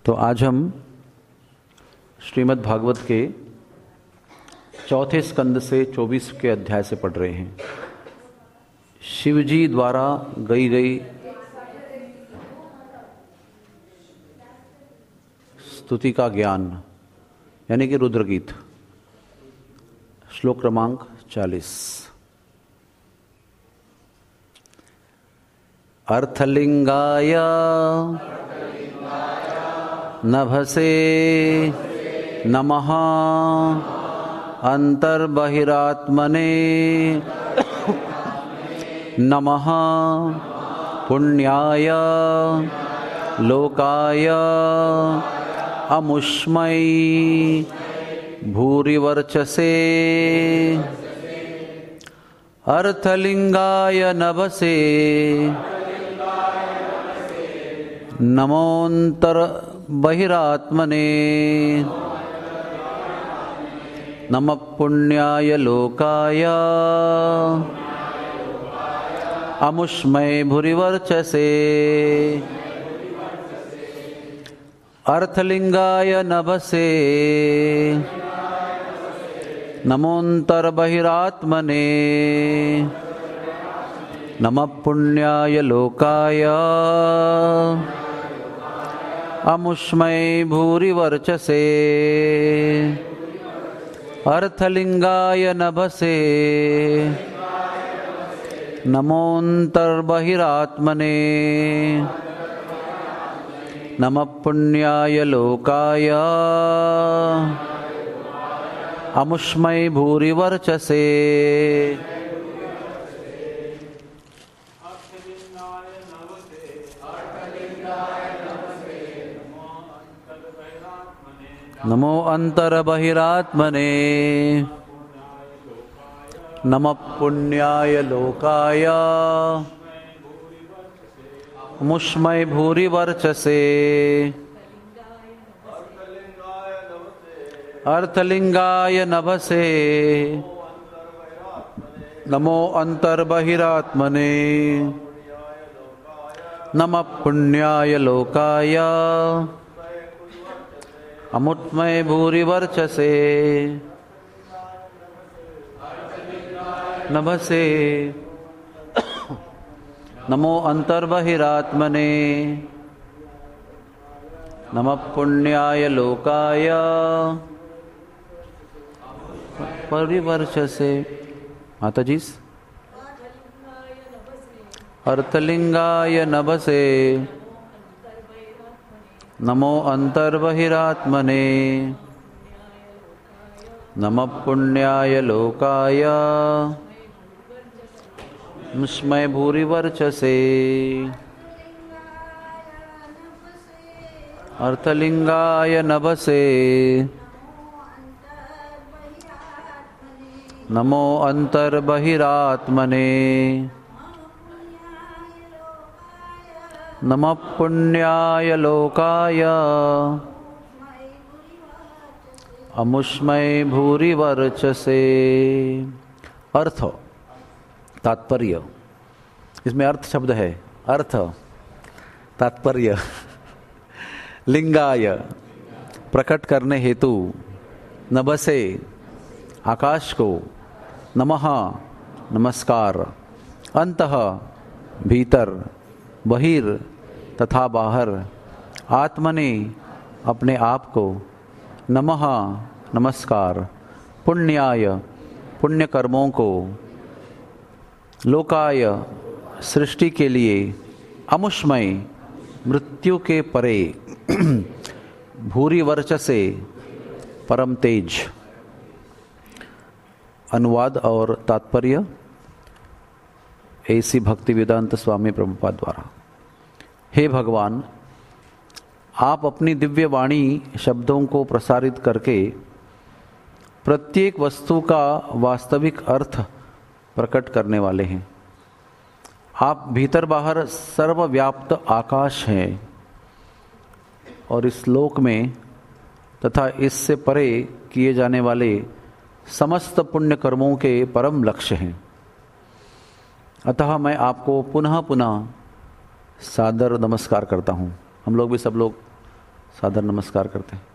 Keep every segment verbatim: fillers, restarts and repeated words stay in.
तो आज हम श्रीमद् भागवत के चौथे स्कंद से चौबीस के अध्याय से पढ़ रहे हैं। शिवजी द्वारा गई गई स्तुति का ज्ञान यानी कि रुद्रगीत, श्लोक क्रमांक चालीस। अर्थलिंगाय नभसे नमः अंतर्बहिरात्मने नमः पुण्याय लोकाय अमुष्मै भूरिवर्चसे अर्थलिंगाय नभसे नमोऽन्तर बहिरात्मने नमः पुण्याय लोकाय अमुष्मै भूरिवर्चसे अर्थलिंगाय नभसे नमोऽन्तर बहिरात्मने नमः पुण्याय लोकाय अमुष्मै भूरिवर्चसे अर्थलिंगाय नभसे नमोऽन्तर्बहिरात्मने नमः पुण्याय लोकाय अमुष्मै भूरिवर्चसे। नमो अंतर बहिरात्मने नमः पुण्याय लोकाय अमुष्मै भूरिवर्चसे अर्थलिंगाय नभसे नमो अंतर बहिरात्मने नमः पुण्याय लोकाय अमुष्मै भूरिवर्चसे नभसे नमो अंतर्बहिरात्मने नमः पुण्याय लोकाय परिवर्चसे। माता जी, अर्थलिंगाय नभसे नमो अंतर्बहिरात्मने नमः पुण्याय लोकाय अमुष्मै भूरिवर्चसे अर्थलिंगाय नभसे नमो अंतर्बहिरात्मने नमः पुण्याय लोकाय अमुष्मै भूरिवर्चसे। अर्थ, तात्पर्य, इसमें अर्थ शब्द है। अर्थ, तात्पर्य, लिंगाय, प्रकट करने हेतु, नभसे, आकाश को, नमः, नमस्कार, अंतः, भीतर, बहिर तथा बाहर, आत्मने, अपने आप को, नमः, नमस्कार, पुण्याय, पुण्य कर्मों को, लोकाय, सृष्टि के लिए, अमुष्मै, मृत्यु के परे, भूरिवर्चसे, परम तेज। अनुवाद और तात्पर्य ऐसी भक्ति वेदांत स्वामी प्रभुपाद द्वारा। हे भगवान, आप अपनी दिव्य वाणी शब्दों को प्रसारित करके प्रत्येक वस्तु का वास्तविक अर्थ प्रकट करने वाले हैं। आप भीतर बाहर सर्वव्याप्त आकाश हैं और इस लोक में तथा इससे परे किए जाने वाले समस्त पुण्य कर्मों के परम लक्ष्य हैं। अतः मैं आपको पुनः पुनः सादर नमस्कार करता हूँ। हम लोग भी सब लोग सादर नमस्कार करते हैं।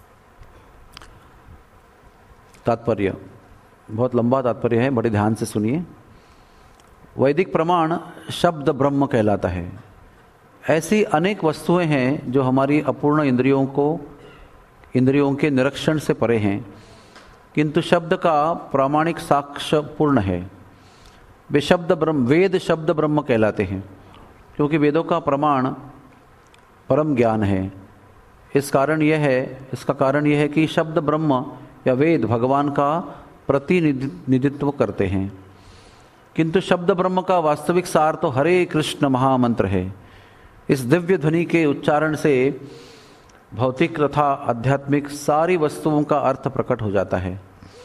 तात्पर्य बहुत लंबा तात्पर्य है, बड़े ध्यान से सुनिए। वैदिक प्रमाण शब्द ब्रह्म कहलाता है। ऐसी अनेक वस्तुएं हैं जो हमारी अपूर्ण इंद्रियों को इंद्रियों के निरीक्षण से परे हैं, किंतु शब्द का प्रामाणिक साक्ष्य पूर्ण है। वे शब्द ब्रह्म वेद शब्द ब्रह्म कहलाते हैं, क्योंकि वेदों का प्रमाण परम ज्ञान है। इस कारण यह है इसका कारण यह है कि शब्द ब्रह्म या वेद भगवान का प्रतिनिधित्व करते हैं, किंतु शब्द ब्रह्म का वास्तविक सार तो हरे कृष्ण महामंत्र है। इस दिव्य ध्वनि के उच्चारण से भौतिक तथा आध्यात्मिक सारी वस्तुओं का अर्थ प्रकट हो जाता है।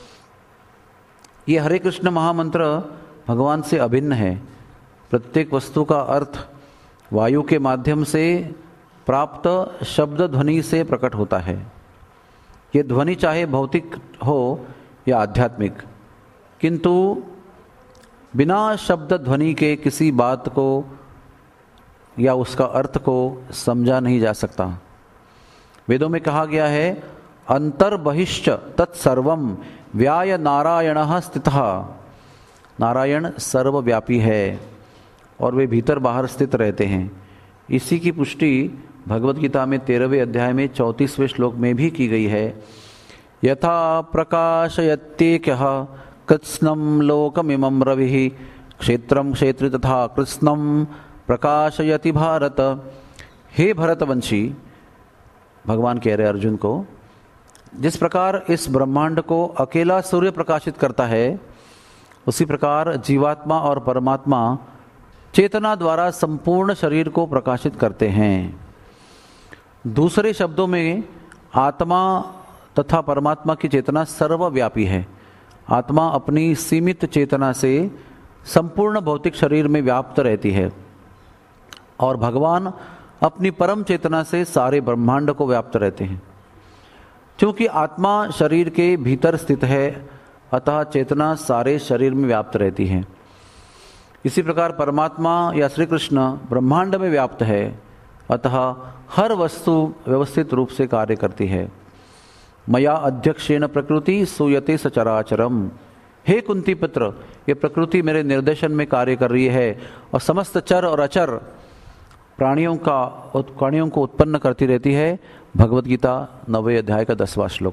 ये हरे कृष्ण महामंत्र भगवान से अभिन्न है। प्रत्येक वस्तु का अर्थ वायु के माध्यम से प्राप्त शब्द ध्वनि से प्रकट होता है। ये ध्वनि चाहे भौतिक हो या आध्यात्मिक, किंतु बिना शब्द ध्वनि के किसी बात को या उसका अर्थ को समझा नहीं जा सकता। वेदों में कहा गया है, अंतर्बहिश्च तत्सर्वम व्याय नारायणः स्थितः। नारायण सर्वव्यापी है और वे भीतर बाहर स्थित रहते हैं। इसी की पुष्टि भगवत गीता में तेरहवें अध्याय में चौंतीसवें श्लोक में भी की गई है। यथा प्रकाशयत्येकः कृत्स्नं लोकमिमं रविः क्षेत्रं क्षेत्री तथा कृत्स्नं प्रकाशयति भारत। हे भरतवंशी, भगवान कह रहे अर्जुन को, जिस प्रकार इस ब्रह्मांड को अकेला सूर्य प्रकाशित करता है, उसी प्रकार जीवात्मा और परमात्मा चेतना द्वारा संपूर्ण शरीर को प्रकाशित करते हैं। दूसरे शब्दों में आत्मा तथा परमात्मा की चेतना सर्वव्यापी है। आत्मा अपनी सीमित चेतना से संपूर्ण भौतिक शरीर में व्याप्त रहती है और भगवान अपनी परम चेतना से सारे ब्रह्मांड को व्याप्त रहते हैं। क्योंकि आत्मा शरीर के भीतर स्थित है, अतः चेतना सारे शरीर में व्याप्त रहती है। इसी प्रकार परमात्मा या श्री कृष्ण ब्रह्मांड में व्याप्त है, अतः हर वस्तु व्यवस्थित रूप से कार्य करती है। मया अध्यक्षेण प्रकृति सूयते सचराचरम। हे कुंती पुत्र, ये प्रकृति मेरे निर्देशन में कार्य कर रही है और समस्त चर और अचर प्राणियों का प्राणियों को उत्पन्न करती रहती है। भगवत गीता नवे अध्याय का दसवां श्लोक।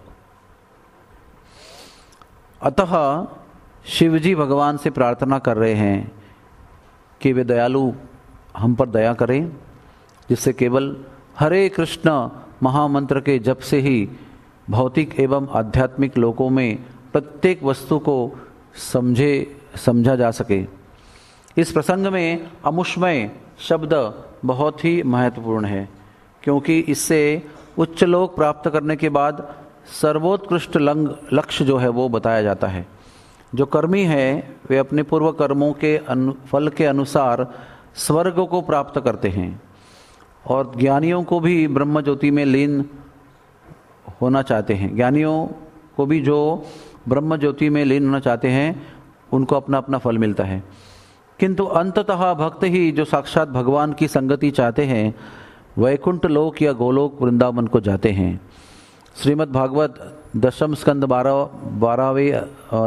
अतः शिवजी भगवान से प्रार्थना कर रहे हैं कि वे दयालु हम पर दया करें, जिससे केवल हरे कृष्ण महामंत्र के जप से ही भौतिक एवं आध्यात्मिक लोकों में प्रत्येक वस्तु को समझे समझा जा सके। इस प्रसंग में अमुष्मय शब्द बहुत ही महत्वपूर्ण है, क्योंकि इससे उच्च लोक प्राप्त करने के बाद सर्वोत्कृष्ट लंग लक्ष्य जो है वो बताया जाता है। जो कर्मी हैं वे अपने पूर्व कर्मों के अनु, फल के अनुसार स्वर्ग को प्राप्त करते हैं, और ज्ञानियों को भी ब्रह्म ज्योति में लीन होना चाहते हैं। ज्ञानियों को भी जो ब्रह्म ज्योति में लीन होना चाहते हैं, उनको अपना अपना फल मिलता है। किंतु अंततः भक्त ही जो साक्षात भगवान की संगति चाहते हैं, वैकुंठ लोक या गोलोक वृंदावन को जाते हैं। श्रीमद् भागवत दशम स्कंद बारह बारहवें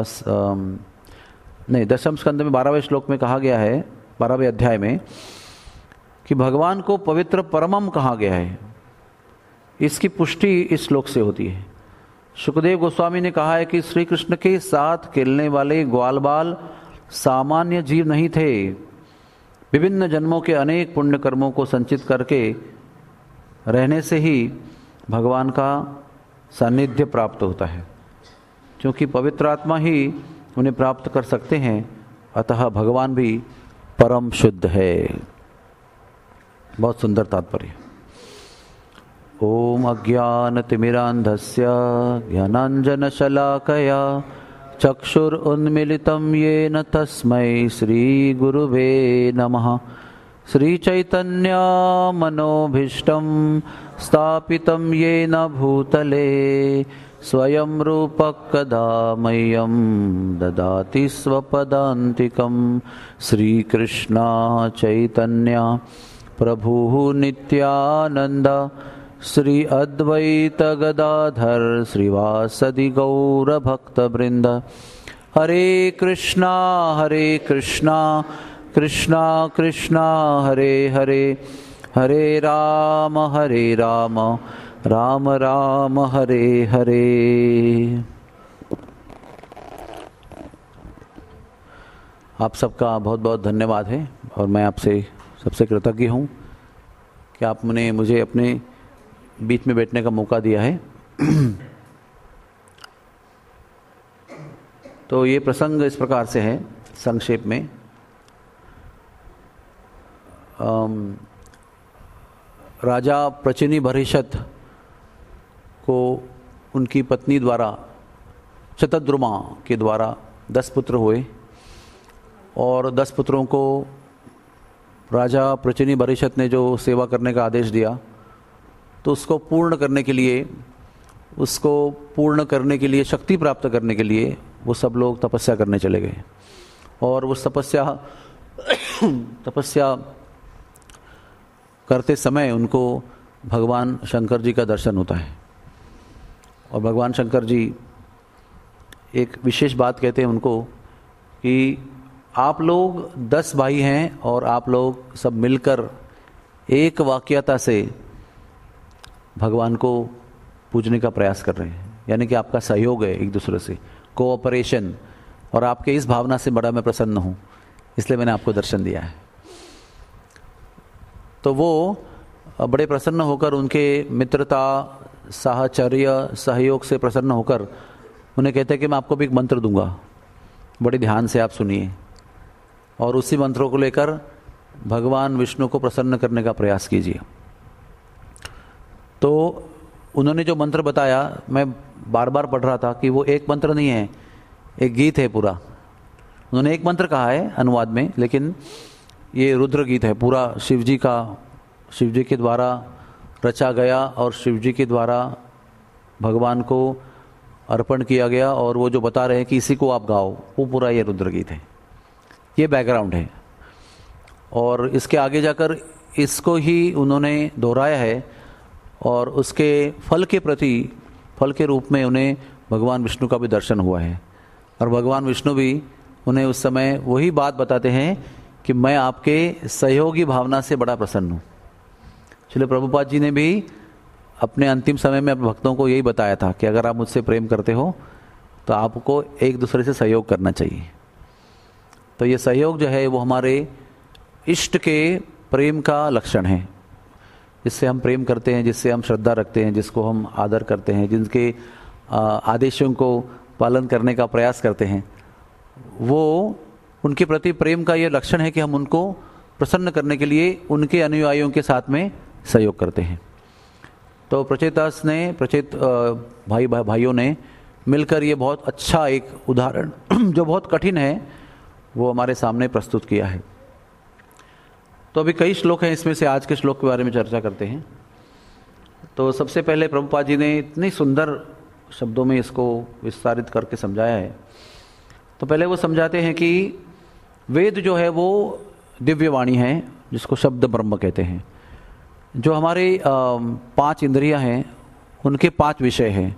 नहीं दशम स्कंद में बारहवें श्लोक में कहा गया है, बारहवें अध्याय में, कि भगवान को पवित्र परमम कहा गया है। इसकी पुष्टि इस श्लोक से होती है। सुखदेव गोस्वामी ने कहा है कि श्री कृष्ण के साथ खेलने वाले ग्वाल बाल सामान्य जीव नहीं थे। विभिन्न जन्मों के अनेक पुण्य कर्मों को संचित करके रहने से ही भगवान का सानिध्य प्राप्त होता है, क्योंकि पवित्र आत्मा ही उन्हें प्राप्त कर सकते हैं। अतः भगवान भी परम शुद्ध है। बहुत सुंदर तात्पर्य। ओम अज्ञानतिमिरान्धस्य ज्ञानाञ्जनशलाकया चक्षुरुन्मीलितं येन तस्मै श्रीगुरुवे नमः। श्रीचैतन्यमनोभीष्टं स्थापितं येन भूतले स्वयं रूपः कदा मह्यं ददाति स्वपदान्तिकं। श्रीकृष्ण चैतन्य प्रभुः नित्यानन्द श्री अद्वैत गदाधर श्रीवासदि गौर भक्त वृंद। हरे कृष्णा हरे कृष्णा कृष्णा कृष्णा हरे हरे, हरे राम हरे राम राम राम हरे हरे। आप सबका बहुत बहुत धन्यवाद है और मैं आपसे सबसे कृतज्ञ हूँ कि आपने मुझे अपने बीच में बैठने का मौका दिया है। तो ये प्रसंग इस प्रकार से है संक्षेप में। राजा प्रचिनी भरिशत को उनकी पत्नी द्वारा शतद्रुमा के द्वारा दस पुत्र हुए और दस पुत्रों को राजा प्रचिनी भरिशत ने जो सेवा करने का आदेश दिया तो उसको पूर्ण करने के लिए उसको पूर्ण करने के लिए शक्ति प्राप्त करने के लिए वो सब लोग तपस्या करने चले गए और उस तपस्या तपस्या करते समय उनको भगवान शंकर जी का दर्शन होता है और भगवान शंकर जी एक विशेष बात कहते हैं उनको कि आप लोग दस भाई हैं और आप लोग सब मिलकर एक वाक्यता से भगवान को पूजने का प्रयास कर रहे हैं, यानी कि आपका सहयोग है एक दूसरे से, कोऑपरेशन। और आपके इस भावना से बड़ा मैं प्रसन्न हूँ, इसलिए मैंने आपको दर्शन दिया है। तो वो बड़े प्रसन्न होकर उनके मित्रता साहचर्य सहयोग से प्रसन्न होकर उन्हें कहते हैं कि मैं आपको भी एक मंत्र दूंगा, बड़े ध्यान से आप सुनिए। और उसी मंत्रों को लेकर भगवान विष्णु को प्रसन्न करने का प्रयास कीजिए। तो उन्होंने जो मंत्र बताया मैं बार बार पढ़ रहा था कि वो एक मंत्र नहीं है, एक गीत है पूरा। उन्होंने एक मंत्र कहा है अनुवाद में, लेकिन ये रुद्र गीत है पूरा, शिवजी का, शिवजी के द्वारा रचा गया और शिवजी के द्वारा भगवान को अर्पण किया गया। और वो जो बता रहे हैं कि इसी को आप गाओ, वो पूरा ये रुद्र गीत है। ये बैकग्राउंड है और इसके आगे जाकर इसको ही उन्होंने दोहराया है और उसके फल के प्रति, फल के रूप में उन्हें भगवान विष्णु का भी दर्शन हुआ है। और भगवान विष्णु भी उन्हें उस समय वही बात बताते हैं कि मैं आपके सहयोगी भावना से बड़ा प्रसन्न हूँ। श्रील प्रभुपाद जी ने भी अपने अंतिम समय में अपने भक्तों को यही बताया था कि अगर आप मुझसे प्रेम करते हो तो आपको एक दूसरे से सहयोग करना चाहिए। तो ये सहयोग जो है वो हमारे इष्ट के प्रेम का लक्षण है, जिससे हम प्रेम करते हैं, जिससे हम श्रद्धा रखते हैं, जिसको हम आदर करते हैं, जिनके आदेशों को पालन करने का प्रयास करते हैं। वो उनके प्रति प्रेम का ये लक्षण है कि हम उनको प्रसन्न करने के लिए उनके अनुयायियों के साथ में सहयोग करते हैं। तो प्रचेतास ने प्रचेत भाई भाइयों ने मिलकर ये बहुत अच्छा एक उदाहरण जो बहुत कठिन है वो हमारे सामने प्रस्तुत किया है। तो अभी कई श्लोक हैं, इसमें से आज के श्लोक के बारे में चर्चा करते हैं। तो सबसे पहले प्रभुपाद जी ने इतनी सुंदर शब्दों में इसको विस्तारित करके समझाया है। तो पहले वो समझाते हैं कि वेद जो है वो दिव्य वाणी है, जिसको शब्द ब्रह्म कहते हैं। जो हमारे पांच इंद्रियां हैं उनके पांच विषय हैं।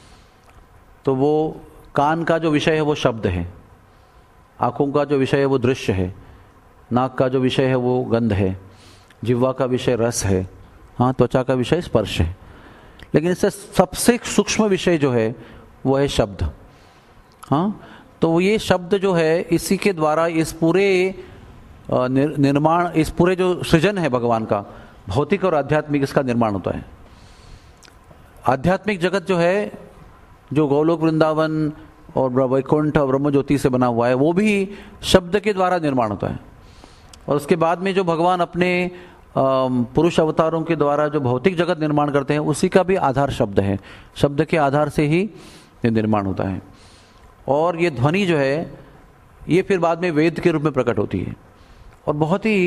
तो वो कान का जो विषय है वो शब्द है, आँखों का जो विषय है वो दृश्य है, नाक का जो विषय है वो गंध है, जिह्वा का विषय रस है, हाँ त्वचा का विषय स्पर्श है। लेकिन इससे सबसे सूक्ष्म विषय जो है वो है शब्द। हाँ, तो ये शब्द जो है इसी के द्वारा इस पूरे निर्माण, इस पूरे जो सृजन है भगवान का, भौतिक और आध्यात्मिक, इसका निर्माण होता है। आध्यात्मिक जगत जो है, जो गोलोक वृंदावन और वैकुंठ और ब्रह्म ज्योति से बना हुआ है, वो भी शब्द के द्वारा निर्माण होता है। और उसके बाद में जो भगवान अपने पुरुष अवतारों के द्वारा जो भौतिक जगत निर्माण करते हैं, उसी का भी आधार शब्द है। शब्द के आधार से ही ये निर्माण होता है। और ये ध्वनि जो है ये फिर बाद में वेद के रूप में प्रकट होती है। और बहुत ही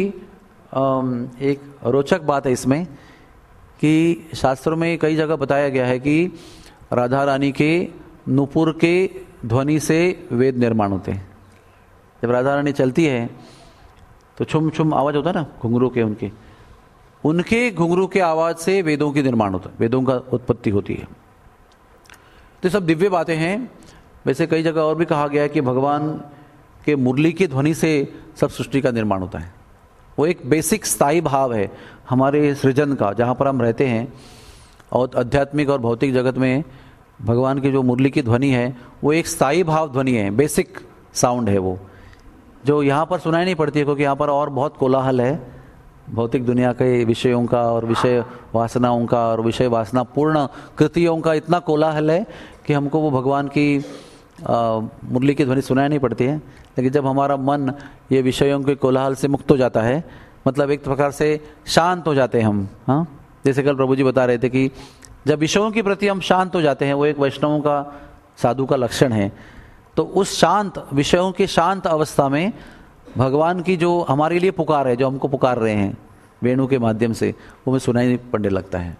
एक रोचक बात है इसमें कि शास्त्रों में कई जगह बताया गया है कि राधा रानी के नुपुर के ध्वनि से वेद निर्माण होते हैं। जब राधा रानी चलती है तो छुम छुम आवाज़ होता है ना घुंघरू के उनके, उनके घुंघरू के आवाज से वेदों की निर्माण होता है, वेदों का उत्पत्ति होती है। तो सब दिव्य बातें हैं। वैसे कई जगह और भी कहा गया है कि भगवान के मुरली की ध्वनि से सब सृष्टि का निर्माण होता है। वो एक बेसिक स्थायी भाव है हमारे सृजन का, जहाँ पर हम रहते हैं। और आध्यात्मिक और भौतिक जगत में भगवान की जो मुरली की ध्वनि है वो एक स्थायी भाव ध्वनि है, बेसिक साउंड है वो, जो यहाँ पर सुनाई नहीं पड़ती है, क्योंकि यहाँ पर और बहुत कोलाहल है भौतिक दुनिया के विषयों का और विषय वासनाओं का और विषय वासना पूर्ण कृतियों का। इतना कोलाहल है कि हमको वो भगवान की मुरली की ध्वनि सुनाई नहीं पड़ती है। लेकिन जब हमारा मन ये विषयों के कोलाहल से मुक्त हो जाता है, मतलब एक प्रकार से शांत हो जाते हैं हम। हाँ, जैसे कल प्रभु जी बता रहे थे कि जब विषयों के प्रति हम शांत हो जाते हैं, वो एक वैष्णवों का, साधु का लक्षण है। तो उस शांत विषयों की शांत अवस्था में भगवान की जो हमारे लिए पुकार है, जो हमको पुकार रहे हैं वेणु के माध्यम से, वो हमें सुनाई पड़ने लगता है।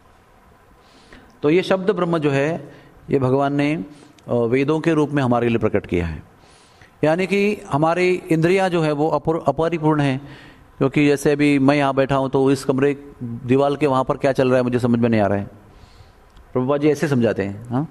तो ये शब्द ब्रह्म जो है ये भगवान ने वेदों के रूप में हमारे लिए प्रकट किया है। यानी कि हमारी इंद्रियां जो है वो अपरिपूर्ण है। क्योंकि जैसे अभी मैं यहाँ बैठा हूँ तो इस कमरे दीवार के वहाँ पर क्या चल रहा है मुझे समझ में नहीं आ रहा है। प्रभुपाद जी ऐसे समझाते हैं। हाँ,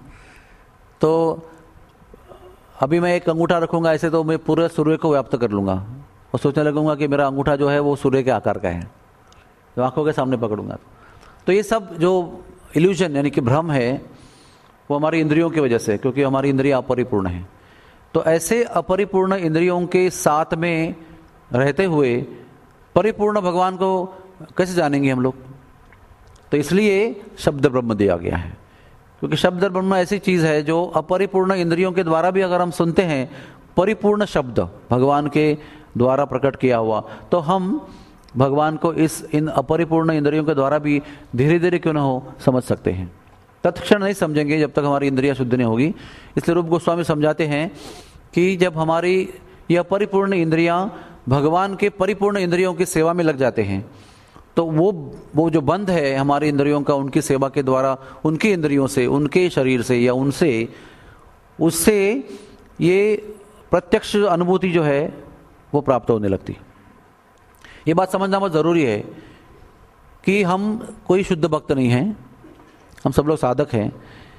तो अभी मैं एक अंगूठा रखूंगा ऐसे, तो मैं पूरे सूर्य को व्याप्त कर लूँगा और सोचने लगूंगा कि मेरा अंगूठा जो है वो सूर्य के आकार का है, तो आंखों के सामने पकड़ूंगा। तो ये सब जो इल्यूजन यानी कि भ्रम है वो हमारी इंद्रियों की वजह से, क्योंकि हमारी इंद्रियां अपरिपूर्ण हैं। तो ऐसे अपरिपूर्ण इंद्रियों के साथ में रहते हुए परिपूर्ण भगवान को कैसे जानेंगे हम लोग? तो इसलिए शब्द ब्रह्म दिया गया है, क्योंकि शब्द ब्रह्म ऐसी चीज है जो अपरिपूर्ण इंद्रियों के द्वारा भी अगर हम सुनते हैं परिपूर्ण शब्द भगवान के द्वारा प्रकट किया हुआ, तो हम भगवान को इस इन अपरिपूर्ण इंद्रियों के द्वारा भी धीरे धीरे क्यों ना हो समझ सकते हैं। तत्क्षण नहीं समझेंगे जब तक हमारी इंद्रियां शुद्ध नहीं होगी। इसलिए रूप गोस्वामी समझाते हैं कि जब हमारी यह परिपूर्ण इंद्रियां भगवान के परिपूर्ण इंद्रियों की सेवा में लग जाते हैं, तो वो वो जो बंध है हमारी इंद्रियों का, उनकी सेवा के द्वारा, उनकी इंद्रियों से, उनके शरीर से या उनसे, उससे ये प्रत्यक्ष अनुभूति जो है वो प्राप्त होने लगती। ये बात समझना बहुत ज़रूरी है कि हम कोई शुद्ध भक्त नहीं हैं, हम सब लोग साधक हैं।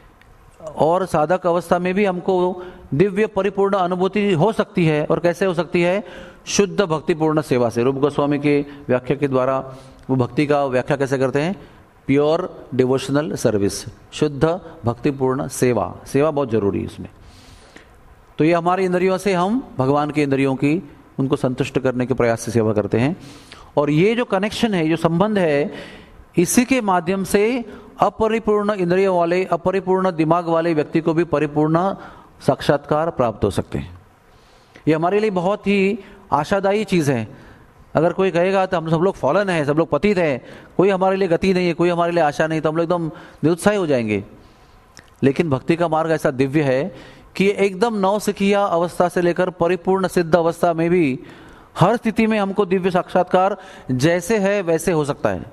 और साधक अवस्था में भी हमको दिव्य परिपूर्ण अनुभूति हो सकती है। और कैसे हो सकती है? शुद्ध भक्तिपूर्ण सेवा से। रूप गोस्वामी के व्याख्या के द्वारा वो भक्ति का व्याख्या कैसे करते हैं? प्योर डिवोशनल सर्विस, शुद्ध भक्तिपूर्ण सेवा। सेवा बहुत जरूरी है इसमें। तो ये हमारी इंद्रियों से हम भगवान की इंद्रियों की, उनको संतुष्ट करने के प्रयास से सेवा करते हैं। और ये जो कनेक्शन है, जो संबंध है, इसी के माध्यम से अपरिपूर्ण इंद्रियों वाले, अपरिपूर्ण दिमाग वाले व्यक्ति को भी परिपूर्ण साक्षात्कार प्राप्त हो सकते हैं। ये हमारे लिए बहुत ही आशादायी चीज़ है। अगर कोई कहेगा तो हम सब लोग फॉलन है, सब लोग पतित है, कोई हमारे लिए गति नहीं है, कोई हमारे लिए आशा नहीं, तो हम लोग एकदम निरुत्साही हो जाएंगे। लेकिन भक्ति का मार्ग ऐसा दिव्य है कि एकदम नौसिखिया अवस्था से लेकर परिपूर्ण सिद्ध अवस्था में भी हर स्थिति में हमको दिव्य साक्षात्कार जैसे है वैसे हो सकता है।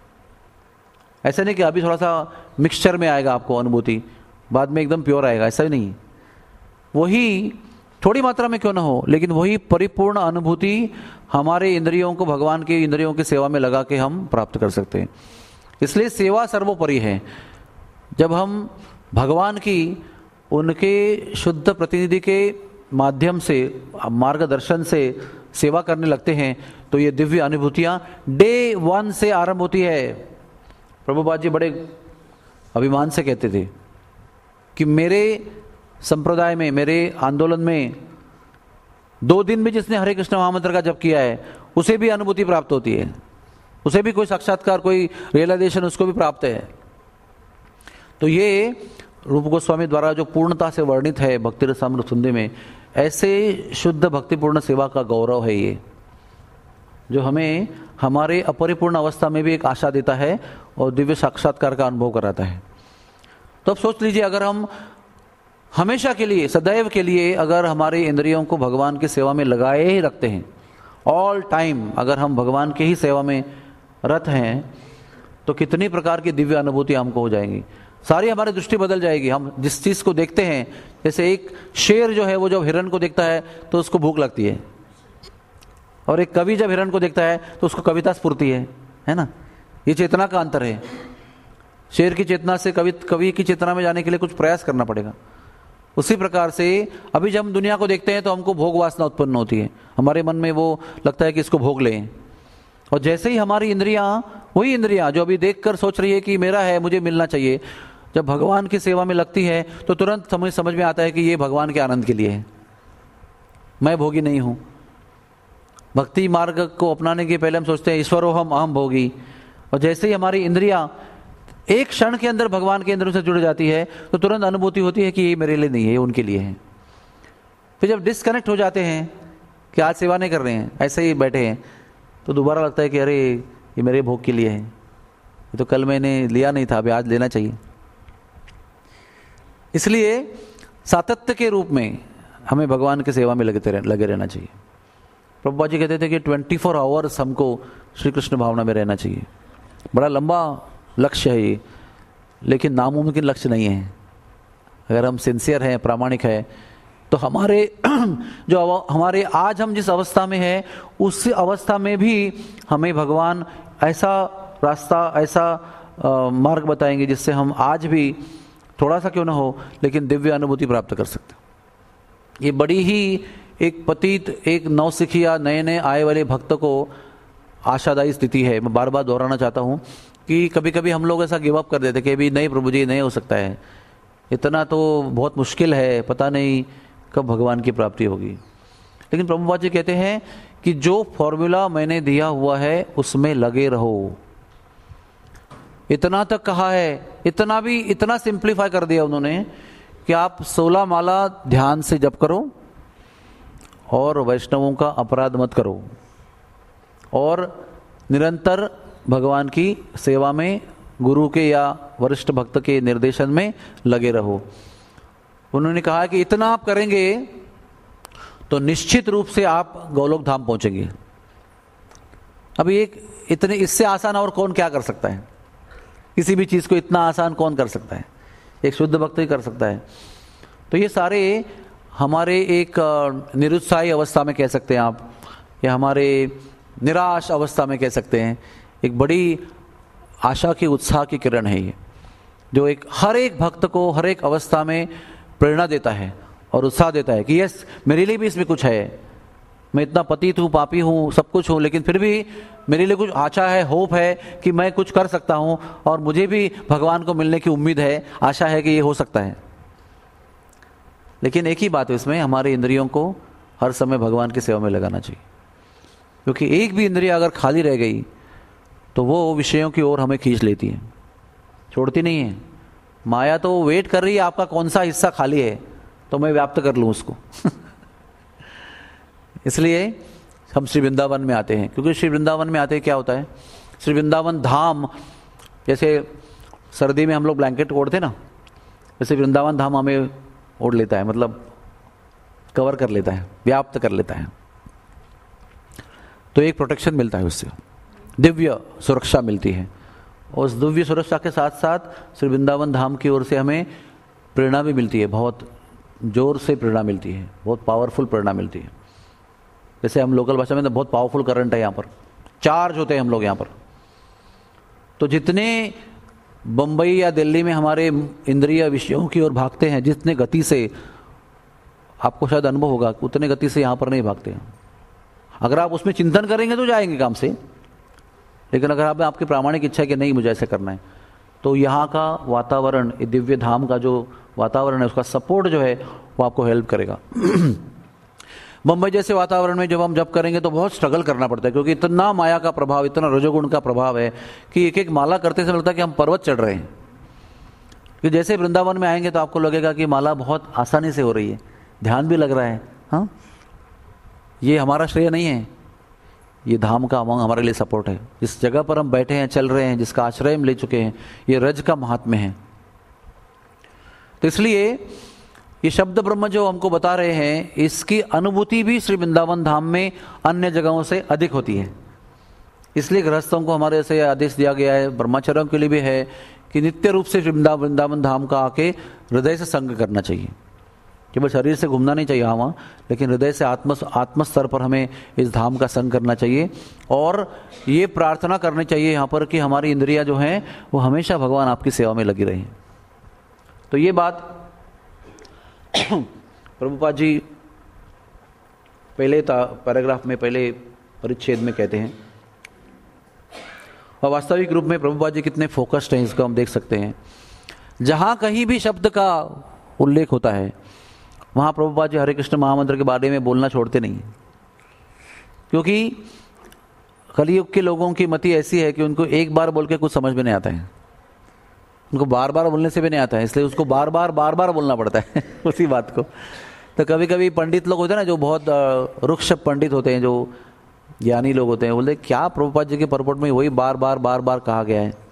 ऐसा नहीं कि अभी थोड़ा सा मिक्सचर में आएगा आपको अनुभूति, बाद में एकदम प्योर आएगा, ऐसा ही नहीं। वही थोड़ी मात्रा में क्यों ना हो, लेकिन वही परिपूर्ण अनुभूति हमारे इंद्रियों को भगवान की इंद्रियों की सेवा में लगा के हम प्राप्त कर सकते हैं। इसलिए सेवा सर्वोपरि है। जब हम भगवान की, उनके शुद्ध प्रतिनिधि के माध्यम से, मार्गदर्शन से सेवा करने लगते हैं, तो ये दिव्य अनुभूतियाँ डे वन से आरंभ होती है। प्रभुपाद जी बड़े अभिमान से कहते थे कि मेरे संप्रदाय में, मेरे आंदोलन में दो दिन में जिसने हरे कृष्ण महामंत्र का जप किया है उसे भी अनुभूति प्राप्त होती है, उसे भी कोई साक्षात्कार, कोई रियलाइजेशन उसको भी प्राप्त है। तो ये रूप गोस्वामी द्वारा जो पूर्णता से वर्णित है भक्ति रसामृत सुंदे में, ऐसे शुद्ध भक्तिपूर्ण सेवा का गौरव है ये, जो हमें हमारे अपरिपूर्ण अवस्था में भी एक आशा देता है और दिव्य साक्षात्कार का अनुभव कराता है। तो अब सोच लीजिए, अगर हम हमेशा के लिए, सदैव के लिए अगर हमारे इंद्रियों को भगवान की सेवा में लगाए ही रखते हैं, ऑल टाइम अगर हम भगवान के ही सेवा में रत हैं, तो कितनी प्रकार की दिव्य अनुभूति हमको हो जाएंगी। सारी हमारी दृष्टि बदल जाएगी। हम जिस चीज़ को देखते हैं, जैसे एक शेर जो है वो जब हिरण को देखता है तो उसको भूख लगती है, और एक कवि जब हिरण को देखता है तो उसको कविता स्फूर्ति है, है ना। ये चेतना का अंतर है। शेर की चेतना से कवि कवि की चेतना में जाने के लिए कुछ प्रयास करना पड़ेगा। उसी प्रकार से अभी जब हम दुनिया को देखते हैं तो हमको भोग वासना उत्पन्न होती है, हमारे मन में वो लगता है कि इसको भोग लें, और जैसे ही हमारी इंद्रियां, वही इंद्रियां जो अभी देखकर सोच रही है कि मेरा है, मुझे मिलना चाहिए, जब भगवान की सेवा में लगती है तो तुरंत समझ समझ में आता है कि ये भगवान के आनंद के लिए है, मैं भोगी नहीं हूं। भक्ति मार्ग को अपनाने के पहले हम सोचते हैं ईश्वरो हम अहम भोगी, और जैसे ही हमारी इंद्रियां एक क्षण के अंदर भगवान के इंद्रियों से जुड़ जाती है तो तुरंत अनुभूति होती है कि ये मेरे लिए नहीं है, ये उनके लिए है। फिर जब डिस्कनेक्ट हो जाते हैं कि आज सेवा नहीं कर रहे हैं, ऐसे ही बैठे हैं, तो दोबारा लगता है कि अरे ये मेरे भोग के लिए है, ये तो कल मैंने लिया नहीं था, अभी आज लेना चाहिए। इसलिए सातत्य के रूप में हमें भगवान की सेवा में लगे लगे रहना चाहिए। प्रभुपाद जी कहते थे कि ट्वेंटी फोर आवर्स हमको श्री कृष्ण भावना में रहना चाहिए। बड़ा लंबा लक्ष्य है ये, लेकिन नामुमकिन लक्ष्य नहीं है। अगर हम सिंसियर हैं, प्रामाणिक है, तो हमारे जो हमारे आज हम जिस अवस्था में है उस अवस्था में भी हमें भगवान ऐसा रास्ता, ऐसा आ, मार्ग बताएंगे जिससे हम आज भी थोड़ा सा क्यों ना हो लेकिन दिव्य अनुभूति प्राप्त कर सकते हैं। ये बड़ी ही एक पतित, एक नौसिखिया, नए नए आए वाले भक्त को आशादायी स्थिति है। मैं बार बार दोहराना चाहता हूँ कि कभी कभी हम लोग ऐसा गिव अप कर देते कि अभी नहीं प्रभु जी, नहीं हो सकता है, इतना तो बहुत मुश्किल है, पता नहीं कब भगवान की प्राप्ति होगी। लेकिन प्रभुपाद जी कहते हैं कि जो फॉर्मूला मैंने दिया हुआ है उसमें लगे रहो। इतना तक कहा है, इतना भी इतना सिंप्लीफाई कर दिया उन्होंने कि आप सोलह माला ध्यान से जप करो और वैष्णवों का अपराध मत करो और निरंतर भगवान की सेवा में, गुरु के या वरिष्ठ भक्त के निर्देशन में लगे रहो। उन्होंने कहा कि इतना आप करेंगे तो निश्चित रूप से आप गोलोक धाम पहुंचेंगे। अभी एक इतने इससे आसान और कौन क्या कर सकता है? किसी भी चीज को इतना आसान कौन कर सकता है? एक शुद्ध भक्त ही कर सकता है। तो ये सारे हमारे एक निरुत्साही अवस्था में कह सकते हैं आप, या हमारे निराश अवस्था में कह सकते हैं, एक बड़ी आशा की, उत्साह की किरण है ये, जो एक हर एक भक्त को हर एक अवस्था में प्रेरणा देता है और उत्साह देता है कि यस, मेरे लिए भी इसमें कुछ है। मैं इतना पतित हूँ, पापी हूँ, सब कुछ हूँ, लेकिन फिर भी मेरे लिए कुछ आशा है, होप है कि मैं कुछ कर सकता हूँ और मुझे भी भगवान को मिलने की उम्मीद है, आशा है कि ये हो सकता है। लेकिन एक ही बात है इसमें, हमारे इंद्रियों को हर समय भगवान की सेवा में लगाना चाहिए, क्योंकि एक भी इंद्रिय अगर खाली रह गई तो वो विषयों की ओर हमें खींच लेती है, छोड़ती नहीं है। माया तो वेट कर रही है आपका कौन सा हिस्सा खाली है तो मैं व्याप्त कर लूँ उसको। इसलिए हम श्री वृंदावन में आते हैं, क्योंकि श्री वृंदावन में आते हैं क्या होता है, श्री वृंदावन धाम, जैसे सर्दी में हम लोग ब्लैंकेट ओढ़ते ना, वैसे वृंदावन धाम हमें ओढ़ लेता है, मतलब कवर कर लेता है, व्याप्त कर लेता है। तो एक प्रोटेक्शन मिलता है, उससे दिव्य सुरक्षा मिलती है। और उस दिव्य सुरक्षा के साथ साथ श्री वृंदावन धाम की ओर से हमें प्रेरणा भी मिलती है, बहुत जोर से प्रेरणा मिलती है, बहुत पावरफुल प्रेरणा मिलती है। जैसे हम लोकल भाषा में तो बहुत पावरफुल करंट है, यहाँ पर चार्ज होते हैं हम लोग यहाँ पर। तो जितने बम्बई या दिल्ली में हमारे इंद्रिय विषयों की ओर भागते हैं, जितने गति से, आपको शायद अनुभव होगा, उतने गति से यहाँ पर नहीं भागते हैं। अगर आप उसमें चिंतन करेंगे तो जाएंगे काम से, लेकिन अगर आप आपकी प्रामाणिक इच्छा है कि नहीं मुझे ऐसे करना है, तो यहाँ का वातावरण, दिव्य धाम का जो वातावरण है, उसका सपोर्ट जो है वो आपको हेल्प करेगा। मुंबई जैसे वातावरण में जब हम जप करेंगे तो बहुत स्ट्रगल करना पड़ता है, क्योंकि इतना माया का प्रभाव, इतना रजोगुण का प्रभाव है कि एक एक माला करते समय लगता है कि हम पर्वत चढ़ रहे हैं। कि जैसे वृंदावन में आएंगे तो आपको लगेगा कि माला बहुत आसानी से हो रही है, ध्यान भी लग रहा है। हाँ, ये हमारा श्रेय नहीं है, ये धाम का अमंग हमारे लिए सपोर्ट है। जिस जगह पर हम बैठे हैं, चल रहे हैं, जिसका आश्रय हम ले चुके हैं, ये रज का महात्म्य है। तो इसलिए ये शब्द ब्रह्म जो हमको बता रहे हैं, इसकी अनुभूति भी श्री वृंदावन धाम में अन्य जगहों से अधिक होती है। इसलिए गृहस्थों को हमारे से आदेश दिया गया है, ब्रह्मचर्यों के लिए भी है, कि नित्य रूप से वृंदावन धाम का आके हृदय से संग करना चाहिए। केवल शरीर से घूमना नहीं चाहिए वहाँ, लेकिन हृदय से आत्म आत्म स्तर पर हमें इस धाम का संग करना चाहिए और ये प्रार्थना करनी चाहिए यहाँ पर कि हमारी इंद्रियां जो हैं वो हमेशा भगवान आपकी सेवा में लगी रहें। तो ये बात प्रभुपाद जी पहले पैराग्राफ में, पहले परिच्छेद में कहते हैं, और वास्तविक रूप में प्रभुपाद जी कितने फोकस्ड हैं इसको हम देख सकते हैं। जहाँ कहीं भी शब्द का उल्लेख होता है वहाँ प्रभुपाद जी हरे कृष्ण महामंत्र के बारे में बोलना छोड़ते नहीं, क्योंकि कलयुग के लोगों की मति ऐसी है कि उनको एक बार बोल के कुछ समझ में नहीं आता है, उनको बार बार बोलने से भी नहीं आता है, इसलिए उसको बार बार बार बार बोलना पड़ता है उसी बात को। तो कभी कभी पंडित लोग होते हैं ना, जो बहुत रुक्ष पंडित होते हैं, जो ज्ञानी लोग होते हैं, बोलते क्या प्रभुपाद जी के परपट में वही बार बार बार बार कहा गया है।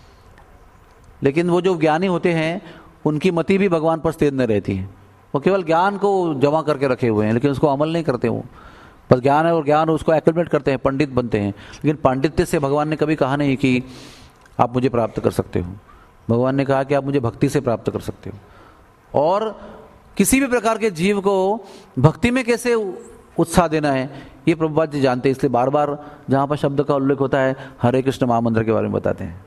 लेकिन वो जो ज्ञानी होते हैं उनकी मति भी भगवान पर स्थिर नहीं रहती है, वो केवल ज्ञान को जमा करके रखे हुए हैं लेकिन उसको अमल नहीं करते। वो बस ज्ञान है और ज्ञान उसको एक्यूमुलेट करते हैं, पंडित बनते हैं, लेकिन पांडित्य से भगवान ने कभी कहा नहीं कि आप मुझे प्राप्त कर सकते हो। भगवान ने कहा कि आप मुझे भक्ति से प्राप्त कर सकते हो, और किसी भी प्रकार के जीव को भक्ति में कैसे उत्साह देना है ये प्रभुपाद जी जानते हैं, इसलिए बार बार जहाँ पर शब्द का उल्लेख होता है हरे कृष्ण महामंत्र के बारे में बताते हैं।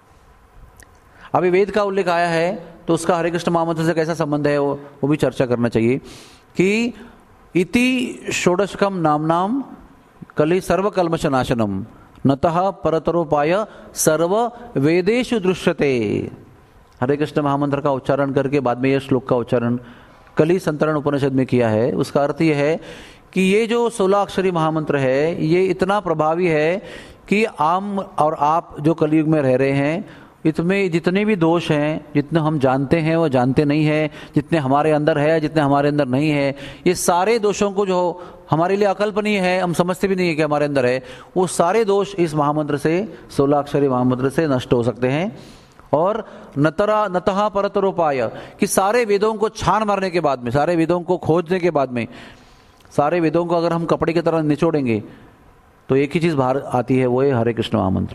अभी वेद का उल्लेख आया है तो उसका हरे कृष्ण महामंत्र से कैसा संबंध है वो वो भी चर्चा करना चाहिए कि इति षोडशकम नामनाम कलि सर्वकल्मष नाशनम नतः परतरोपाय सर्व वेदेषु दृश्यते। हरे कृष्ण महामंत्र का उच्चारण करके बाद में यह श्लोक का उच्चारण कलि संतरण उपनिषद में किया है। उसका अर्थ यह है कि ये जो सोलह अक्षरी महामंत्र है ये इतना प्रभावी है कि आम और आप जो कलयुग में रह रहे हैं इसमें जितने भी दोष हैं, जितने हम जानते हैं वो जानते नहीं हैं, जितने हमारे अंदर है जितने हमारे अंदर नहीं है, ये सारे दोषों को जो हमारे लिए अकल्पनीय है, हम समझते भी नहीं है कि हमारे अंदर है, वो सारे दोष इस महामंत्र से, सोलह अक्षरी महामंत्र से नष्ट हो सकते हैं। और नतरा नतः परतरोपाय कि सारे वेदों को छान मारने के बाद में, सारे वेदों को खोजने के बाद में, सारे वेदों को अगर हम कपड़े की तरह निचोड़ेंगे तो एक ही चीज बाहर आती है, वो है हरे कृष्ण महामंत्र।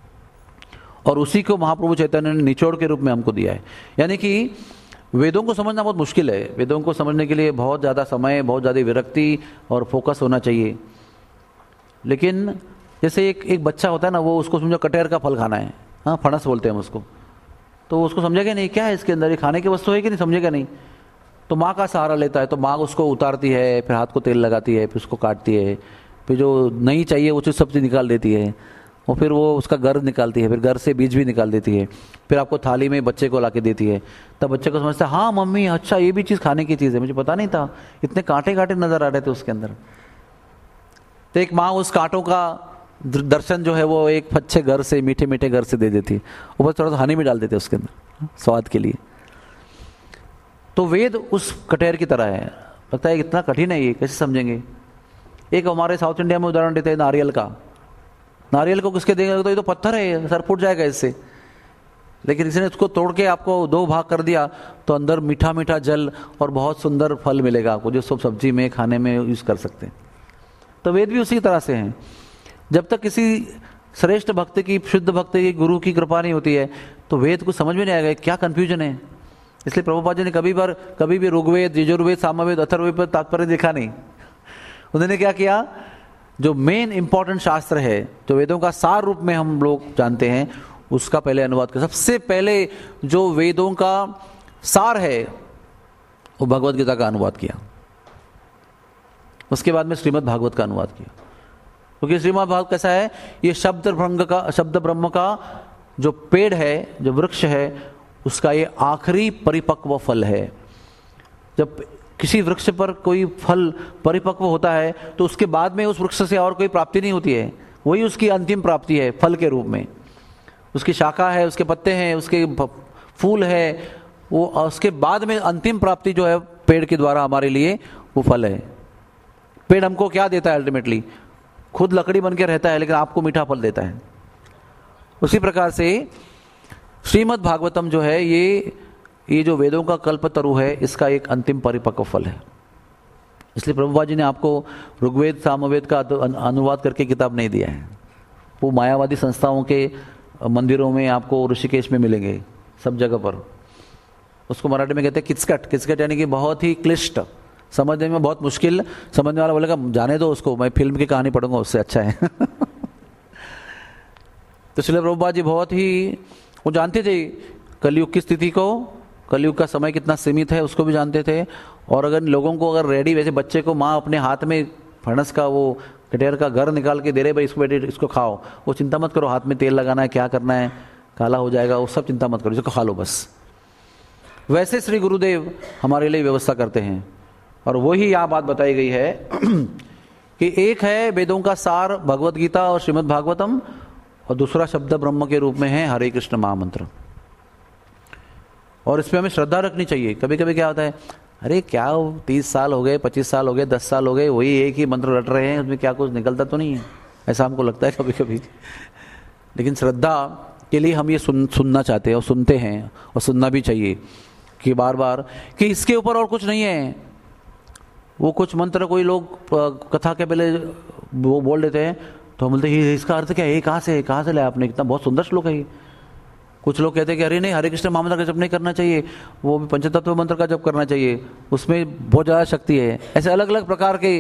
और उसी को महाप्रभु चैतन्य ने निचोड़ के रूप में हमको दिया है। यानी कि वेदों को समझना बहुत मुश्किल है, वेदों को समझने के लिए बहुत ज़्यादा समय, बहुत ज़्यादा विरक्ति और फोकस होना चाहिए। लेकिन जैसे एक एक बच्चा होता है ना, वो उसको समझो कटहर का फल खाना है, हाँ फणस बोलते हैं हम उसको, तो उसको समझेगा नहीं क्या है इसके अंदर, ये खाने की वस्तु है कि नहीं, समझेगा नहीं। तो माँ का सहारा लेता है, तो माँ उसको उतारती है, फिर हाथ को तेल लगाती है, फिर उसको काटती है, फिर जो नहीं चाहिए वो चीज़ सब चीज़ निकाल देती है, और फिर वो उसका गर्भ निकालती है, फिर घर से बीज भी निकाल देती है, फिर आपको थाली में बच्चे को ला के देती है। तब बच्चे को समझता है हाँ मम्मी अच्छा ये भी चीज़ खाने की चीज़ है, मुझे पता नहीं था, इतने कांटे कांटे नजर आ रहे थे उसके अंदर। तो एक माँ उस कांटों का दर्शन जो है वो एक अच्छे घर से, मीठे मीठे घर से दे देती है, ऊपर थोड़ा सा हनी भी डाल देते उसके अंदर स्वाद के लिए। तो वेद उस कटहर की तरह है, लगता है इतना कठिन है ये, कैसे समझेंगे। एक हमारे साउथ इंडिया में उदाहरण देते हैं नारियल का, नारियल को किसके देंगे तो ये तो पत्थर है, सर फूट जाएगा इससे, लेकिन इसने उसको तोड़ के आपको दो भाग कर दिया तो अंदर मीठा मीठा जल और बहुत सुंदर फल मिलेगा आपको, जो सब सब्जी में खाने में यूज कर सकते हैं। तो वेद भी उसी तरह से हैं। जब तक किसी श्रेष्ठ भक्त की, शुद्ध भक्त की, गुरु की कृपा नहीं होती है तो वेद को समझ में नहीं आएगा क्या कंफ्यूजन है। इसलिए प्रभुपाद जी ने कभी बार कभी भी ऋग्वेद, यजुर्वेद, सामवेद, अथर्ववेद पर तात्पर्य देखा नहीं। उन्होंने क्या किया, जो मेन इंपॉर्टेंट शास्त्र है, जो वेदों का सार रूप में हम लोग जानते हैं, उसका पहले अनुवाद किया। सबसे पहले जो वेदों का सार है वो भगवत गीता का अनुवाद किया, उसके बाद में श्रीमद् भागवत का अनुवाद किया। क्योंकि तो श्रीमद् भागवत कैसा है, ये शब्द ब्रह्म का शब्द ब्रह्म का जो पेड़ है, जो वृक्ष है, उसका ये आखिरी परिपक्व फल है। जब किसी वृक्ष पर कोई फल परिपक्व होता है तो उसके बाद में उस वृक्ष से और कोई प्राप्ति नहीं होती है, वही उसकी अंतिम प्राप्ति है फल के रूप में। उसकी शाखा है, उसके पत्ते हैं, उसके फूल है, वो उसके बाद में अंतिम प्राप्ति जो है पेड़ के द्वारा हमारे लिए वो फल है। पेड़ हमको क्या देता है अल्टीमेटली, खुद लकड़ी बन के रहता है लेकिन आपको मीठा फल देता है। उसी प्रकार से श्रीमद् भागवतम जो है ये ये जो वेदों का कल्पतरु है, इसका एक अंतिम परिपक्व फल है। इसलिए प्रभुपाद जी ने आपको ऋग्वेद, सामवेद का अनुवाद करके किताब नहीं दिया है। वो मायावादी संस्थाओं के मंदिरों में आपको ऋषिकेश में मिलेंगे, सब जगह पर। उसको मराठी में कहते हैं किचकट। किचकट यानी कि बहुत ही क्लिष्ट, समझने में बहुत मुश्किल। समझने वाला बोलेगा जाने दो उसको, मैं फिल्म की कहानी पढ़ूंगा, उससे अच्छा है। तो श्रील प्रभुपाद जी बहुत ही, वो जानते थे कलयुग की स्थिति को, कलयुग का समय कितना सीमित है उसको भी जानते थे। और अगर लोगों को अगर रेडी, वैसे बच्चे को माँ अपने हाथ में फणस का वो कटेर का घर निकाल के दे रहे, भाई इसको बेटे इसको खाओ, वो चिंता मत करो, हाथ में तेल लगाना है, क्या करना है, काला हो जाएगा, वो सब चिंता मत करो, इसको खा लो बस। वैसे श्री गुरुदेव हमारे लिए व्यवस्था करते हैं। और वही यहाँ बात बताई गई है कि एक है वेदों का सार भगवत गीता और श्रीमद् भागवतम, और दूसरा शब्द ब्रह्म के रूप में है हरे कृष्ण महामंत्र। और इसमें हमें श्रद्धा रखनी चाहिए। कभी कभी क्या होता है, अरे क्या तीस साल हो गए, पच्चीस साल हो गए, दस साल हो गए, वही एक ही मंत्र रट रहे हैं, उसमें क्या कुछ निकलता तो नहीं है, ऐसा हमको लगता है कभी कभी। लेकिन श्रद्धा के लिए हम ये सुन सुनना चाहते हैं और सुनते हैं, और सुनना भी चाहिए कि बार बार कि इसके ऊपर और कुछ नहीं है। वो कुछ मंत्र कोई लोग कथा के पहले वो बोल देते हैं, तो हम बोलते हैं इसका अर्थ क्या है, कहाँ से कहाँ से लाया आपने, इतना बहुत सुंदर श्लोक है ये। कुछ लोग कहते हैं कि अरे नहीं, हरे कृष्ण महामंत्र का जप नहीं करना चाहिए, वो भी पंचतत्व मंत्र का जप करना चाहिए, उसमें बहुत ज़्यादा शक्ति है। ऐसे अलग अलग प्रकार के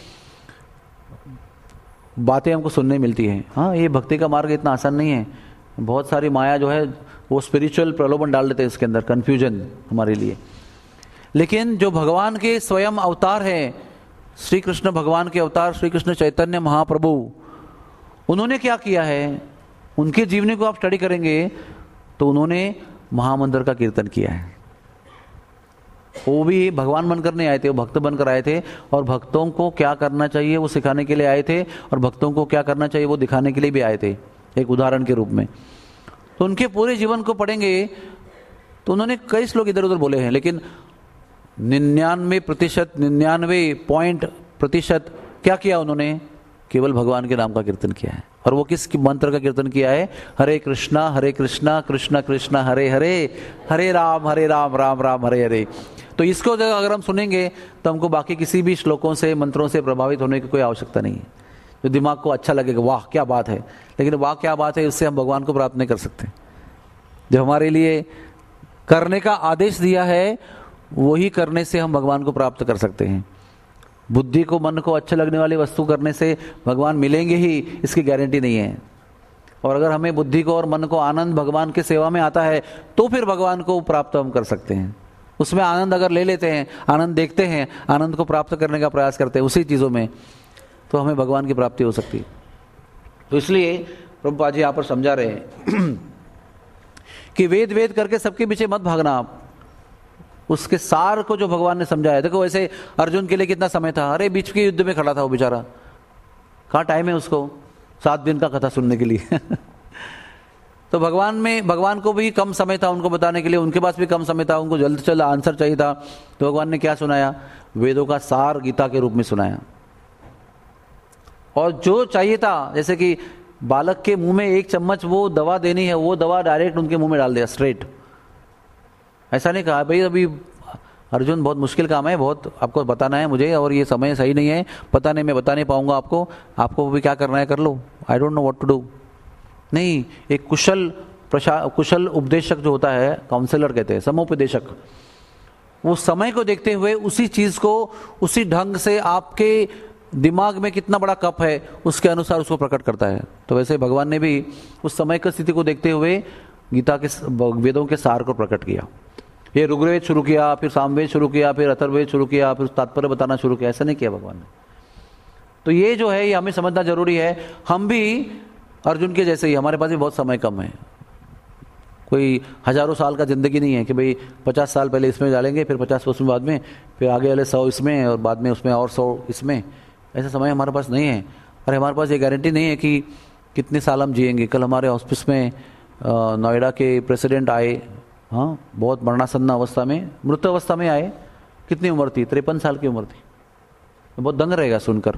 बातें हमको सुनने मिलती हैं। हाँ, ये भक्ति का मार्ग इतना आसान नहीं है। बहुत सारी माया जो है वो स्पिरिचुअल प्रलोभन डाल देते हैं इसके अंदर, कन्फ्यूजन हमारे लिए। लेकिन जो भगवान के स्वयं अवतार हैं, श्री कृष्ण भगवान के अवतार श्री कृष्ण चैतन्य महाप्रभु, उन्होंने क्या किया है, उनके जीवनी को आप स्टडी करेंगे तो उन्होंने महामंत्र का कीर्तन किया है। वो भी भगवान बनकर नहीं आए थे, वो भक्त बनकर आए थे, और भक्तों को क्या करना चाहिए वो सिखाने के लिए आए थे, और भक्तों को क्या करना चाहिए वो दिखाने के लिए भी आए थे, एक उदाहरण के रूप में। तो उनके पूरे जीवन को पढ़ेंगे तो उन्होंने कई श्लोक इधर उधर बोले हैं, लेकिन निन्यानवे प्रतिशत निन्यानवे पॉइंट प्रतिशत क्या किया उन्होंने, केवल भगवान के नाम का कीर्तन किया है। और वो किस मंत्र का कीर्तन किया है, हरे कृष्णा हरे कृष्णा कृष्णा कृष्णा हरे हरे, हरे राम हरे राम राम राम हरे हरे। तो इसको अगर हम सुनेंगे तो हमको बाकी किसी भी श्लोकों से मंत्रों से प्रभावित होने की कोई आवश्यकता नहीं है। जो दिमाग को अच्छा लगेगा, वाह क्या बात है, लेकिन वाह क्या बात है, उससे हम भगवान को प्राप्त नहीं कर सकते। जो हमारे लिए करने का आदेश दिया है वही करने से हम भगवान को प्राप्त कर सकते हैं। बुद्धि को, मन को अच्छा लगने वाली वस्तु करने से भगवान मिलेंगे ही, इसकी गारंटी नहीं है। और अगर हमें बुद्धि को और मन को आनंद भगवान के सेवा में आता है तो फिर भगवान को प्राप्त हम कर सकते हैं। उसमें आनंद अगर ले लेते हैं, आनंद देखते हैं, आनंद को प्राप्त करने का प्रयास करते हैं उसी चीज़ों में, तो हमें भगवान की प्राप्ति हो सकती है। तो इसलिए प्रभुपाद जी यहाँ पर समझा रहे हैं कि वेद वेद करके सबके पीछे मत भागना आप, उसके सार को जो भगवान ने समझाया। देखो वैसे अर्जुन के लिए कितना समय था, अरे बीच के युद्ध में खड़ा था वो बेचारा, कहाँ टाइम है उसको सात दिन का कथा सुनने के लिए। तो भगवान में भगवान को भी कम समय था उनको बताने के लिए, उनके पास भी कम समय था, उनको जल्द से जल्द आंसर चाहिए था। तो भगवान ने क्या सुनाया, वेदों का सार गीता के रूप में सुनाया। और जो चाहिए था, जैसे कि बालक के मुंह में एक चम्मच वो दवा देनी है, वो दवा डायरेक्ट उनके मुंह में डाल दिया स्ट्रेट। ऐसा नहीं कहा भाई अभी अर्जुन बहुत मुश्किल काम है, बहुत आपको बताना है मुझे, और ये समय सही नहीं है, पता नहीं मैं बता नहीं पाऊंगा आपको, आपको भी क्या करना है कर लो, I don't know what to do. नहीं, एक कुशल प्रशा कुशल उपदेशक जो होता है, काउंसलर कहते हैं, समुपदेशक, वो समय को देखते हुए उसी चीज को उसी ढंग से आपके दिमाग में कितना बड़ा कप है उसके अनुसार उसको प्रकट करता है। तो वैसे भगवान ने भी उस समय की स्थिति को देखते हुए गीता के वेदों के सार को प्रकट किया। ये ऋग्वेद शुरू किया, फिर सामवेद शुरू किया, फिर अथर्ववेद शुरू किया, फिर तात्पर्य बताना शुरू किया, ऐसा नहीं किया भगवान ने। तो ये जो है ये हमें समझना जरूरी है। हम भी अर्जुन के जैसे ही, हमारे पास भी बहुत समय कम है, कोई हजारों साल का जिंदगी नहीं है कि भाई पचास साल पहले इसमें डालेंगे, फिर पचास वर्ष बाद में, फिर आगे वाले सौ इसमें, और बाद में उसमें और सौ इसमें। ऐसा समय हमारे पास नहीं है। और हमारे पास ये गारंटी नहीं है कि कितने साल हम जिएंगे। कल हमारे ऑफिस में नोएडा के प्रेसिडेंट आए, हाँ, बहुत मरणासन्न अवस्था में, मृत अवस्था में आए। कितनी उम्र थी, तिरपन साल की उम्र थी। बहुत दंग रहेगा सुनकर।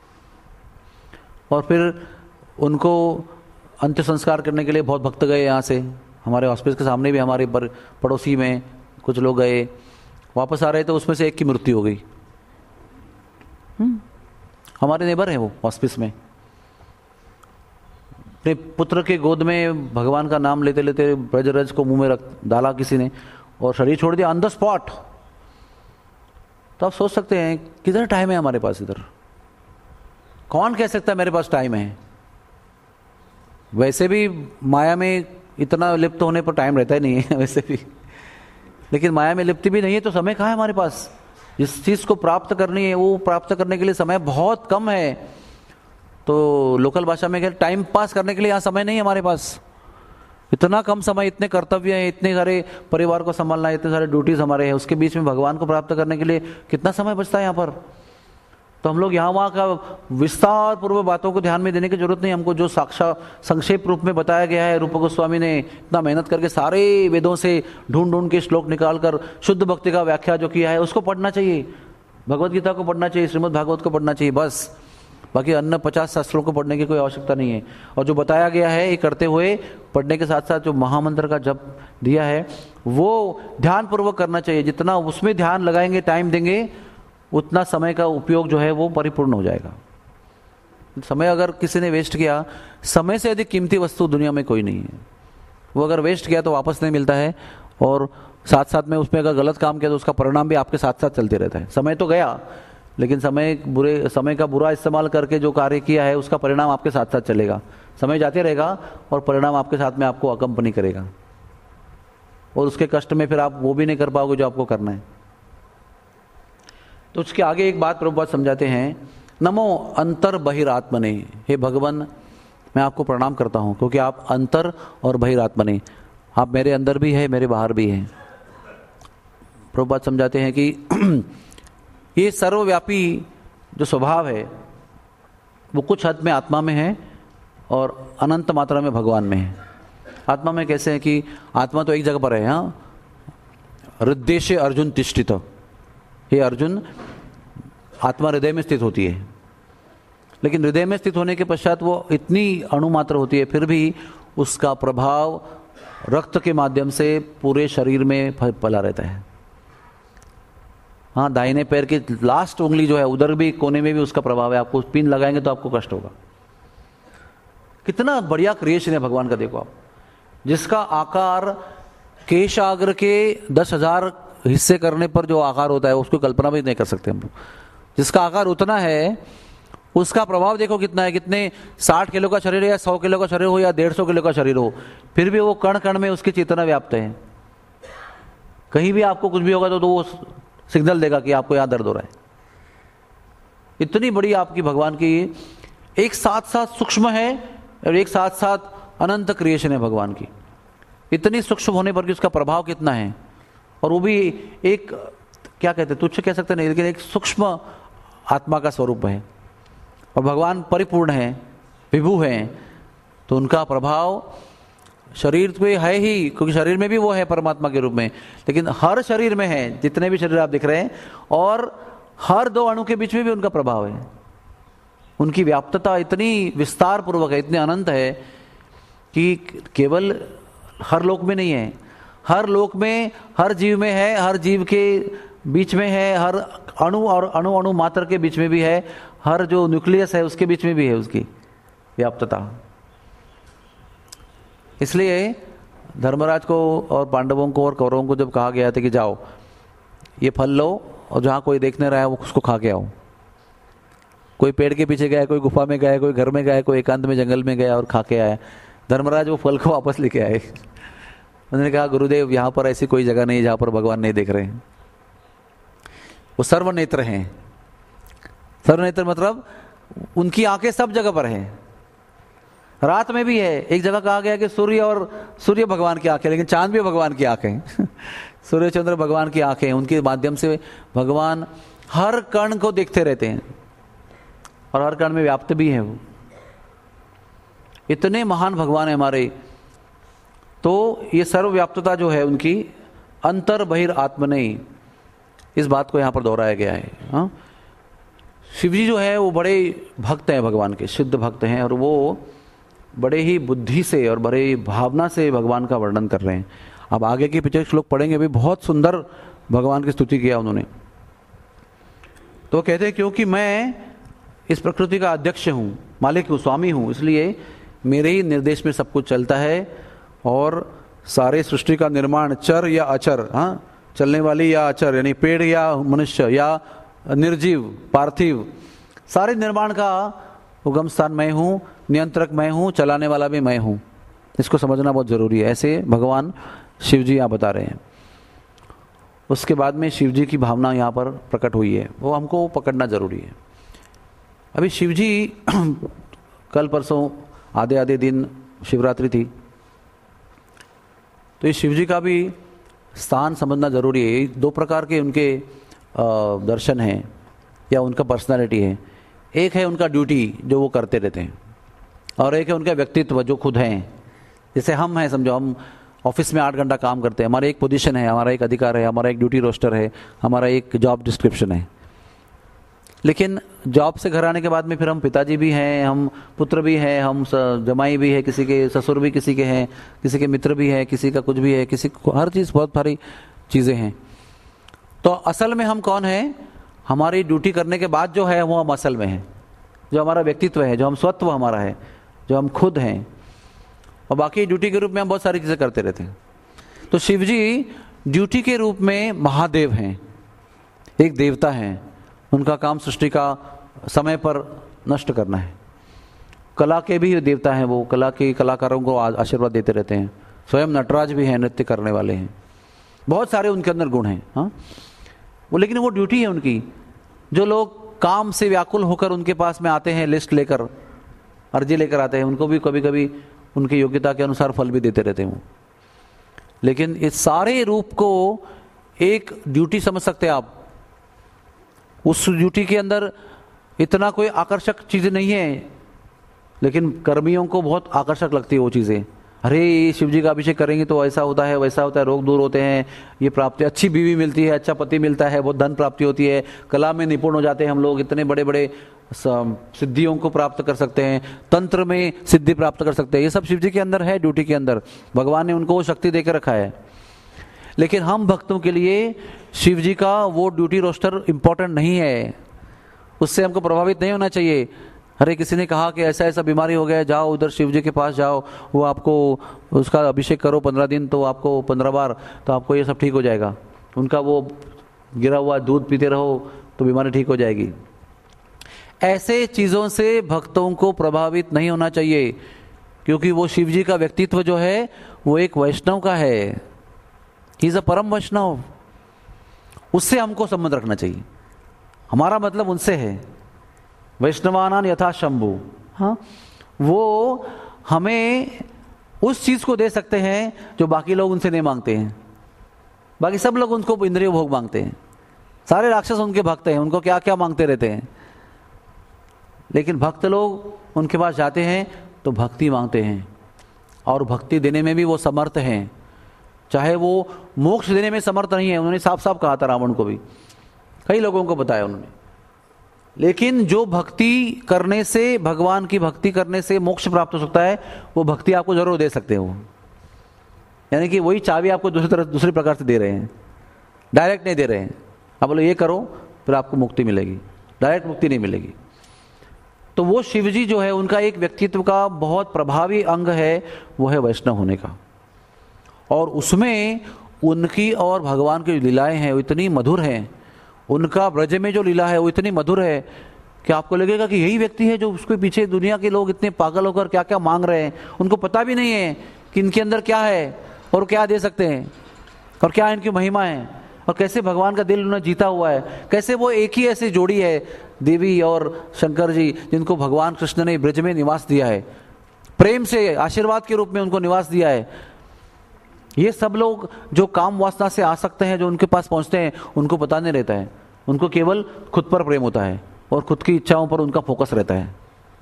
और फिर उनको अंत्य संस्कार करने के लिए बहुत भक्त गए यहाँ से, हमारे हॉस्पिटल के सामने भी हमारे पर पड़ोसी में कुछ लोग गए, वापस आ रहे तो उसमें से एक की मृत्यु हो गई। हमारे नेबर हैं वो हॉस्पिस में, अपने पुत्र के गोद में भगवान का नाम लेते लेते ब्रजरज को मुंह में रख डाला किसी ने, और शरीर छोड़ दिया ऑन द स्पॉट, तो आप सोच सकते हैं किधर टाइम है हमारे पास, इधर कौन कह सकता है मेरे पास टाइम है। वैसे भी माया में इतना लिप्त होने पर टाइम रहता ही नहीं है वैसे भी, लेकिन माया में लिप्त भी नहीं है तो समय कहाँ है हमारे पास। जिस चीज को प्राप्त करनी है वो प्राप्त करने के लिए समय बहुत कम है। तो लोकल भाषा में कहते टाइम पास करने के लिए यहाँ समय नहीं है हमारे पास, इतना कम समय, इतने कर्तव्य हैं, इतने सारे परिवार को संभालना है, इतने सारे ड्यूटीज हमारे हैं, उसके बीच में भगवान को प्राप्त करने के लिए कितना समय बचता है यहाँ पर। तो हम लोग यहाँ वहाँ का विस्तार पूर्वक बातों को ध्यान में देने की जरूरत नहीं, हमको जो साक्षात संक्षेप रूप में बताया गया है, रूप गोस्वामी ने इतना मेहनत करके सारे वेदों से ढूंढ ढूंढ के श्लोक निकाल कर शुद्ध भक्ति का व्याख्या जो किया है उसको पढ़ना चाहिए, भगवत गीता को पढ़ना चाहिए, श्रीमद् भागवत को पढ़ना चाहिए बस। बाकी अन्य पचास शास्त्रों को पढ़ने की कोई आवश्यकता नहीं है। और जो बताया गया है ये करते हुए पढ़ने के साथ साथ जो महामंत्र का जप दिया है वो ध्यान पूर्वक करना चाहिए। जितना उसमें ध्यान लगाएंगे, टाइम देंगे, उतना समय का उपयोग जो है वो परिपूर्ण हो जाएगा। समय अगर किसी ने वेस्ट किया, समय से अधिक कीमती वस्तु दुनिया में कोई नहीं है। वो अगर वेस्ट किया तो वापस नहीं मिलता है, और साथ साथ में उसमें अगर गलत काम किया तो उसका परिणाम भी आपके साथ साथ चलते रहता है। समय तो गया, लेकिन समय बुरे समय का बुरा इस्तेमाल करके जो कार्य किया है उसका परिणाम आपके साथ साथ चलेगा। समय जाते रहेगा और परिणाम आपके साथ में आपको अकम्पनी करेगा, और उसके कष्ट में फिर आप वो भी नहीं कर पाओगे जो आपको करना है। तो उसके आगे एक बात प्रभुपाद समझाते हैं, नमो अंतर बहिरात्मने, हे भगवान मैं आपको प्रणाम करता हूँ क्योंकि आप अंतर और बहिरात्मने, आप मेरे अंदर भी है, मेरे बाहर भी हैं। प्रभुपाद समझाते हैं कि ये सर्वव्यापी जो स्वभाव है वो कुछ हद में आत्मा में है और अनंत मात्रा में भगवान में है। आत्मा में कैसे है कि आत्मा तो एक जगह पर है, हाँ, हृदय अर्जुन तिष्ठित, हे अर्जुन आत्मा हृदय में स्थित होती है, लेकिन हृदय में स्थित होने के पश्चात वो इतनी अणुमात्र होती है, फिर भी उसका प्रभाव रक्त के माध्यम से पूरे शरीर में फैला रहता है। हाँ, दाहिने पैर की लास्ट उंगली जो है उधर भी कोने में भी उसका प्रभाव है। आपको पिन लगाएंगे तो आपको कष्ट होगा। कितना बढ़िया क्रिएशन है भगवान का, देखो आप, जिसका आकार केशाग्र के दस हजार हिस्से करने पर जो आकार होता है उसको कल्पना भी नहीं कर सकते हम लोग। जिसका आकार उतना है उसका प्रभाव देखो कितना है। कितने साठ किलो का शरीर है या सौ किलो का शरीर हो या डेढ़ सौ किलो का शरीर हो, फिर भी वो कण कण में उसकी चेतना व्याप्त है। कहीं भी आपको कुछ भी होगा तो, तो वो सिग्नल देगा कि आपको यहां दर्द हो रहा है। इतनी बड़ी आपकी भगवान की एक साथ साथ सूक्ष्म है और एक साथ साथ अनंत क्रिएशन है भगवान की। इतनी सूक्ष्म होने पर कि उसका प्रभाव कितना है, और वो भी एक क्या कहते हैं, तुच्छ कह सकते नहीं, लेकिन एक सूक्ष्म आत्मा का स्वरूप है। और भगवान परिपूर्ण है, विभु है, तो उनका प्रभाव शरीर तो है ही, क्योंकि शरीर में भी वो है परमात्मा के रूप में, लेकिन हर शरीर में है, जितने भी शरीर आप दिख रहे हैं, और हर दो अणु के बीच में भी उनका प्रभाव है। उनकी व्याप्तता इतनी विस्तार पूर्वक है, इतने अनंत है कि केवल हर लोक में नहीं है, हर लोक में, हर जीव में है, हर जीव के बीच में है, हर अणु और अणु अणु मात्र के बीच में भी है, हर जो न्यूक्लियस है उसके बीच में भी है उसकी व्याप्तता। इसलिए धर्मराज को और पांडवों को और कौरवों को जब कहा गया था कि जाओ ये फल लो और जहाँ कोई देखने रहा है वो उसको खा के आओ, कोई पेड़ के पीछे गया, कोई गुफा में गया, कोई घर में गया, कोई एकांत में जंगल में गया और खा के आया। धर्मराज वो फल को वापस लेके आए। उन्होंने कहा गुरुदेव यहाँ पर ऐसी कोई जगह नहीं जहाँ पर भगवान नहीं देख रहे हैं। वो सर्वनेत्र हैं। सर्वनेत्र मतलब उनकी आंखें सब जगह पर हैं, रात में भी है। एक जगह कहा गया कि सूर्य और सूर्य भगवान की आंखें, लेकिन चांद भी भगवान की आंखें सूर्य चंद्र भगवान की आंखें, उनके माध्यम से भगवान हर कण को देखते रहते हैं और हर कण में व्याप्त भी है। वो इतने महान भगवान है हमारे। तो ये सर्वव्याप्तता जो है उनकी, अंतर बहिर आत्मने, इस बात को यहाँ पर दोहराया गया है। हाँ, शिव जी जो है वो बड़े भक्त हैं भगवान के, सिद्ध भक्त हैं, और वो बड़े ही बुद्धि से और बड़े ही भावना से भगवान का वर्णन कर रहे हैं। अब आगे के पीछे श्लोक पढ़ेंगे भी, बहुत सुंदर भगवान की स्तुति किया उन्होंने। तो कहते हैं क्योंकि मैं इस प्रकृति का अध्यक्ष हूँ, मालिक हूँ, स्वामी हूँ, इसलिए मेरे ही निर्देश में सब कुछ चलता है और सारे सृष्टि का निर्माण चर या अचर, हाँ, चलने वाली या अचर, यानी पेड़ या मनुष्य या निर्जीव पार्थिव, सारे निर्माण का उगम स्थान मैं हूँ, नियंत्रक मैं हूँ, चलाने वाला भी मैं हूँ। इसको समझना बहुत जरूरी है। ऐसे भगवान शिव जी यहाँ बता रहे हैं। उसके बाद में शिव जी की भावना यहाँ पर प्रकट हुई है, वो हमको पकड़ना जरूरी है। अभी शिव जी कल परसों आधे आधे दिन शिवरात्रि थी, तो इस शिव जी का भी स्थान समझना जरूरी है। दो प्रकार के उनके दर्शन हैं या उनका पर्सनालिटी है। एक है उनका ड्यूटी जो वो करते रहते हैं, और एक है उनका व्यक्तित्व जो खुद हैं। जैसे हम हैं, समझो हम ऑफिस में आठ घंटा काम करते हैं, हमारा एक पोजीशन है, हमारा एक अधिकार है, हमारा एक ड्यूटी रोस्टर है, हमारा एक जॉब डिस्क्रिप्शन है। लेकिन जॉब से घर आने के बाद में फिर हम पिताजी भी हैं, हम पुत्र भी हैं, हम जमाई भी है, किसी के ससुर भी किसी के हैं, किसी के मित्र भी है, किसी का कुछ भी है, किसी को हर चीज़, बहुत सारी चीज़ें हैं। तो असल में हम कौन हैं? हमारी ड्यूटी करने के बाद जो है वो हम असल में हैं, जो हमारा व्यक्तित्व है, जो हम स्वत्व हमारा है, जो हम खुद हैं, और बाकी ड्यूटी के रूप में हम बहुत सारी चीज़ें करते रहते हैं। तो शिव जी ड्यूटी के रूप में महादेव हैं, एक देवता हैं। उनका काम सृष्टि का समय पर नष्ट करना है। कला के भी देवता हैं वो, कला के कलाकारों को आशीर्वाद देते रहते हैं। स्वयं नटराज भी हैं, नृत्य करने वाले हैं, बहुत सारे उनके अंदर गुण हैं। हाँ, वो लेकिन वो ड्यूटी है उनकी। जो लोग काम से व्याकुल होकर उनके पास में आते हैं, लिस्ट लेकर, अर्जी लेकर आते हैं, उनको भी कभी कभी उनकी योग्यता के अनुसार फल भी देते रहते हैं। लेकिन इस सारे रूप को एक ड्यूटी समझ सकते हैं आप। उस ड्यूटी के अंदर इतना कोई आकर्षक चीज़ नहीं है, लेकिन कर्मियों को बहुत आकर्षक लगती है वो चीज़ें। अरे शिव जी का अभिषेक करेंगे तो ऐसा होता है, वैसा होता है, रोग दूर होते हैं, ये प्राप्ति, अच्छी बीवी मिलती है, अच्छा पति मिलता है, बहुत धन प्राप्ति होती है, कला में निपुण हो जाते हैं हम लोग, इतने बड़े बड़े सिद्धियों को प्राप्त कर सकते हैं, तंत्र में सिद्धि प्राप्त कर सकते हैं। ये सब शिव जी के अंदर है, ड्यूटी के अंदर भगवान ने उनको वो शक्ति देकर रखा है। लेकिन हम भक्तों के लिए शिव जी का वो ड्यूटी रोस्टर इम्पोर्टेंट नहीं है, उससे हमको प्रभावित नहीं होना चाहिए। अरे किसी ने कहा कि ऐसा ऐसा बीमारी हो गया है, जाओ उधर शिव जी के पास जाओ, वो आपको उसका अभिषेक करो पंद्रह दिन, तो आपको पंद्रह बार, तो आपको ये सब ठीक हो जाएगा। उनका वो गिरा हुआ दूध पीते रहो तो बीमारी ठीक हो जाएगी। ऐसे चीज़ों से भक्तों को प्रभावित नहीं होना चाहिए, क्योंकि वो शिव जी का व्यक्तित्व जो है वो एक वैष्णव का है। ही इज अ परम वैष्णव। उससे हमको संबंध रखना चाहिए। हमारा मतलब उनसे है। वैष्णवानान यथा शंभु, हाँ, वो हमें उस चीज को दे सकते हैं जो बाकी लोग उनसे नहीं मांगते हैं। बाकी सब लोग उनको इंद्रिय भोग मांगते हैं, सारे राक्षस उनके भक्त हैं, उनको क्या क्या मांगते रहते हैं। लेकिन भक्त लोग उनके पास जाते हैं तो भक्ति मांगते हैं, और भक्ति देने में भी वो समर्थ हैं। चाहे वो मोक्ष देने में समर्थ नहीं है, उन्होंने साफ साफ कहा था रावण को भी, कई लोगों को बताया उन्होंने। लेकिन जो भक्ति करने से, भगवान की भक्ति करने से मोक्ष प्राप्त हो सकता है, वो भक्ति आपको जरूर दे सकते हो। यानी कि वही चाबी आपको दूसरी तरह दूसरी प्रकार से दे रहे हैं, डायरेक्ट नहीं दे रहे हैं। आप बोलो ये करो फिर आपको मुक्ति मिलेगी, डायरेक्ट मुक्ति नहीं मिलेगी। तो वो शिव जी जो है, उनका एक व्यक्तित्व का बहुत प्रभावी अंग है, वो है वैष्णव होने का। और उसमें उनकी और भगवान की लीलाएं हैं वो इतनी मधुर हैं। उनका ब्रज में जो लीला है वो इतनी मधुर है कि आपको लगेगा कि यही व्यक्ति है जो उसके पीछे दुनिया के लोग इतने पागल होकर क्या क्या मांग रहे हैं। उनको पता भी नहीं है कि इनके अंदर क्या है और क्या दे सकते हैं और क्या इनकी महिमा है, और कैसे भगवान का दिल उन्होंने जीता हुआ है। कैसे वो एक ही ऐसी जोड़ी है, देवी और शंकर जी, जिनको भगवान कृष्ण ने ब्रज में निवास दिया है, प्रेम से आशीर्वाद के रूप में उनको निवास दिया है। ये सब लोग जो काम वासना से आ सकते हैं, जो उनके पास पहुंचते हैं, उनको पता नहीं रहता है। उनको केवल खुद पर प्रेम होता है और खुद की इच्छाओं पर उनका फोकस रहता है।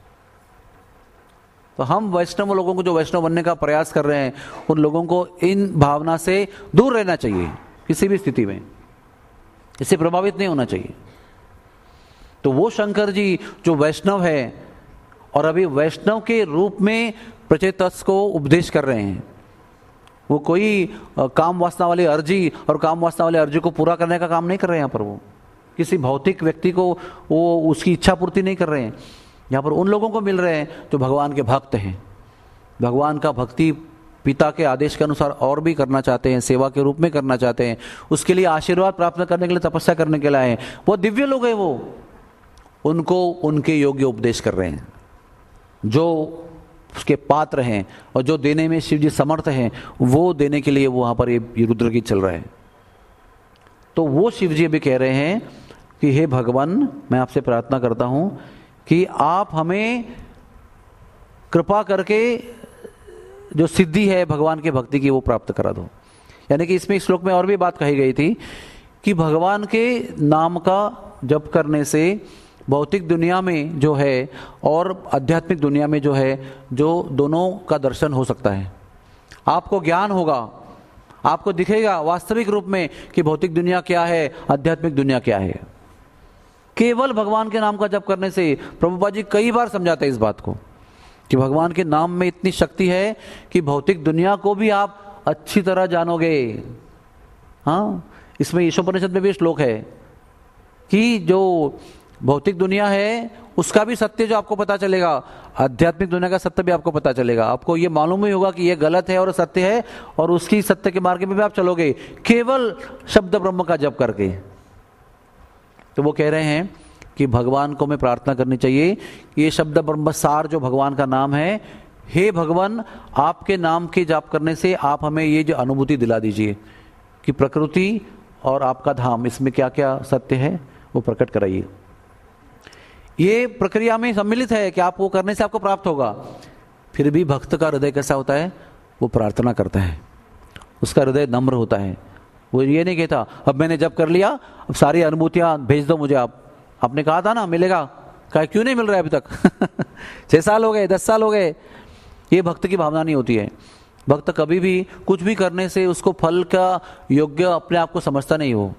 तो हम वैष्णव लोगों को, जो वैष्णव बनने का प्रयास कर रहे हैं, उन लोगों को इन भावना से दूर रहना चाहिए किसी भी स्थिति में, इससे प्रभावित नहीं होना चाहिए। तो वो शंकर जी जो वैष्णव है और अभी वैष्णव के रूप में प्रचेतस को उपदेश कर रहे हैं, वो कोई काम वासना वाली अर्जी और काम वासना वाली अर्जी को पूरा करने का काम नहीं कर रहे हैं। यहाँ पर वो किसी भौतिक व्यक्ति को वो उसकी इच्छा पूर्ति नहीं कर रहे हैं। यहाँ पर उन लोगों को मिल रहे हैं जो भगवान के भक्त हैं, भगवान का भक्ति पिता के आदेश के अनुसार और भी करना चाहते हैं, सेवा के रूप में करना चाहते हैं, उसके लिए आशीर्वाद प्राप्त करने के लिए तपस्या करने के लिए आए हैं, वो दिव्य लोग हैं, वो उनको उनके योग्य उपदेश कर रहे हैं, जो उसके पात्र हैं और जो देने में शिव जी समर्थ हैं, वो देने के लिए वहां पर ये रुद्र गीत चल रहा है। तो वो शिव जी भी कह रहे हैं कि हे भगवान, मैं आपसे प्रार्थना करता हूं कि आप हमें कृपा करके जो सिद्धि है भगवान के भक्ति की वो प्राप्त करा दो। यानी कि इसमें इस श्लोक में और भी बात कही गई थी कि भगवान के नाम का जप करने से भौतिक दुनिया में जो है और आध्यात्मिक दुनिया में जो है, जो दोनों का दर्शन हो सकता है। आपको ज्ञान होगा, आपको दिखेगा वास्तविक रूप में कि भौतिक दुनिया क्या है, आध्यात्मिक दुनिया क्या है। केवल भगवान के नाम का जप करने से, प्रभुपाद जी कई बार समझाते हैं इस बात को कि भगवान के नाम में इतनी शक्ति है कि भौतिक दुनिया को भी आप अच्छी तरह जानोगे। हाँ, इसमें ईशोपनिषद में भी श्लोक है कि जो भौतिक दुनिया है उसका भी सत्य जो आपको पता चलेगा, आध्यात्मिक दुनिया का सत्य भी आपको पता चलेगा। आपको ये मालूम ही होगा कि ये गलत है और सत्य है, और उसकी सत्य के मार्ग में भी आप चलोगे केवल शब्द ब्रह्म का जप करके। तो वो कह रहे हैं कि भगवान को हमें प्रार्थना करनी चाहिए कि ये शब्द ब्रह्म सार जो भगवान का नाम है, हे भगवान, आपके नाम के जाप करने से आप हमें ये जो अनुभूति दिला दीजिए कि प्रकृति और आपका धाम, इसमें क्या क्या सत्य है वो प्रकट कराइए। ये प्रक्रिया में सम्मिलित है कि आप वो करने से आपको प्राप्त होगा। फिर भी भक्त का हृदय कैसा होता है, वो प्रार्थना करता है, उसका हृदय नम्र होता है। वो ये नहीं कहता अब मैंने जप कर लिया, अब सारी अनुभूतियां भेज दो मुझे। आप आपने कहा था ना मिलेगा, कहा क्यों नहीं मिल रहा है अभी तक छह साल हो गए, दस साल हो गए। ये भक्त की भावना नहीं होती है। भक्त कभी भी कुछ भी करने से उसको फल का योग्य अपने आप को समझता नहीं हो,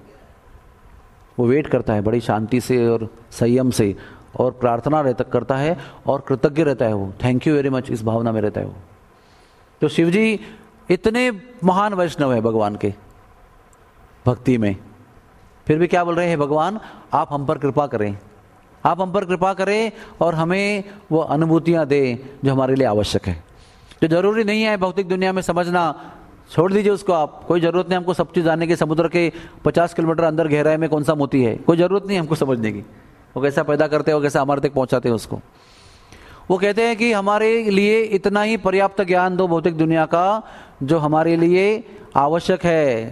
वो वेट करता है बड़ी शांति से और संयम से, और प्रार्थना रहता करता है और कृतज्ञ रहता है। वो थैंक यू वेरी मच, इस भावना में रहता है वो। तो शिव जी इतने महान वैष्णव है भगवान के भक्ति में, फिर भी क्या बोल रहे हैं, भगवान आप हम पर कृपा करें, आप हम पर कृपा करें और हमें वो अनुभूतियां दें जो हमारे लिए आवश्यक है। जो जरूरी नहीं है भौतिक दुनिया में समझना, छोड़ दीजिए उसको। आप कोई जरूरत नहीं हमको सब चीज जानने की। समुद्र के पचास किलोमीटर अंदर गहराई में कौन सा मोती है, कोई जरूरत नहीं हमको समझने की। वो कैसा पैदा करते हैं, वो कैसा हमारे तक पहुंचाते हैं उसको। वो कहते हैं कि हमारे लिए इतना ही पर्याप्त ज्ञान दो भौतिक दुनिया का जो हमारे लिए आवश्यक है।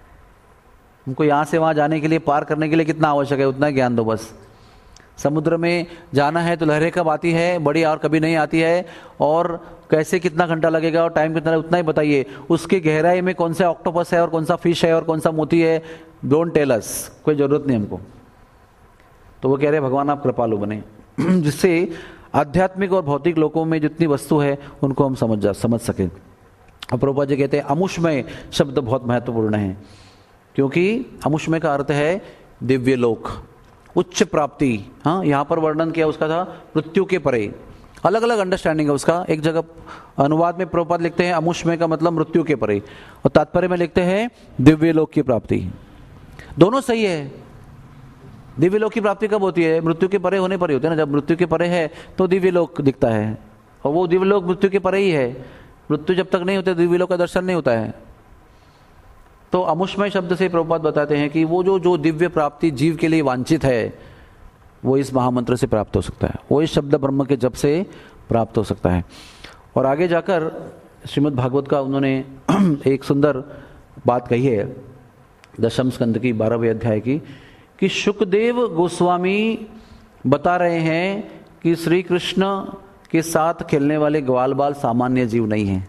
हमको यहाँ से वहाँ जाने के लिए, पार करने के लिए कितना आवश्यक है उतना ज्ञान दो बस। समुद्र में जाना है तो लहरें कब आती है, बड़ी और कभी नहीं आती है, और कैसे कितना घंटा लगेगा और टाइम कितना, उतना ही बताइए। उसकी गहराई में कौन सा ऑक्टोपस है और कौन सा फिश है और कौन सा मोती है, डोंट टेल अस, कोई जरूरत नहीं हमको। तो वो कह रहे हैं भगवान आप कृपालु बने जिससे आध्यात्मिक और भौतिक लोकों में जितनी वस्तु है उनको हम समझ जा समझ सकें। और प्रभुपाद जी कहते हैं अमुष्मय शब्द बहुत महत्वपूर्ण है, क्योंकि अमुष्मय का अर्थ है दिव्य लोक, उच्च प्राप्ति। हाँ, यहाँ पर वर्णन किया उसका था मृत्यु के परे। अलग अलग अंडरस्टैंडिंग है उसका। एक जगह अनुवाद में प्रभुपाद लिखते हैं अमुष्मय का मतलब मृत्यु के परे, और तात्पर्य में लिखते हैं दिव्य लोक की प्राप्ति। दोनों सही है। दिव्य लोक की प्राप्ति कब होती है, मृत्यु के परे होने पर ही होती है ना। जब मृत्यु के परे है तो दिव्य लोक दिखता है, और वो दिव्य लोक मृत्यु के परे ही है। मृत्यु जब तक नहीं होते दिव्य लोक का दर्शन नहीं होता है। तो अमुष्मय शब्द से प्रभुपाद बताते हैं कि वो जो जो दिव्य प्राप्ति जीव के लिए वांछित है वो इस महामंत्र से प्राप्त हो सकता है, वो इस शब्द ब्रह्म के जप से प्राप्त हो सकता है। और आगे जाकर श्रीमद् भागवत का उन्होंने एक सुंदर बात कही है दशम स्कंद की बारहवें अध्याय की, कि शुकदेव गोस्वामी बता रहे हैं कि श्री कृष्ण के साथ खेलने वाले ग्वाल बाल सामान्य जीव नहीं हैं।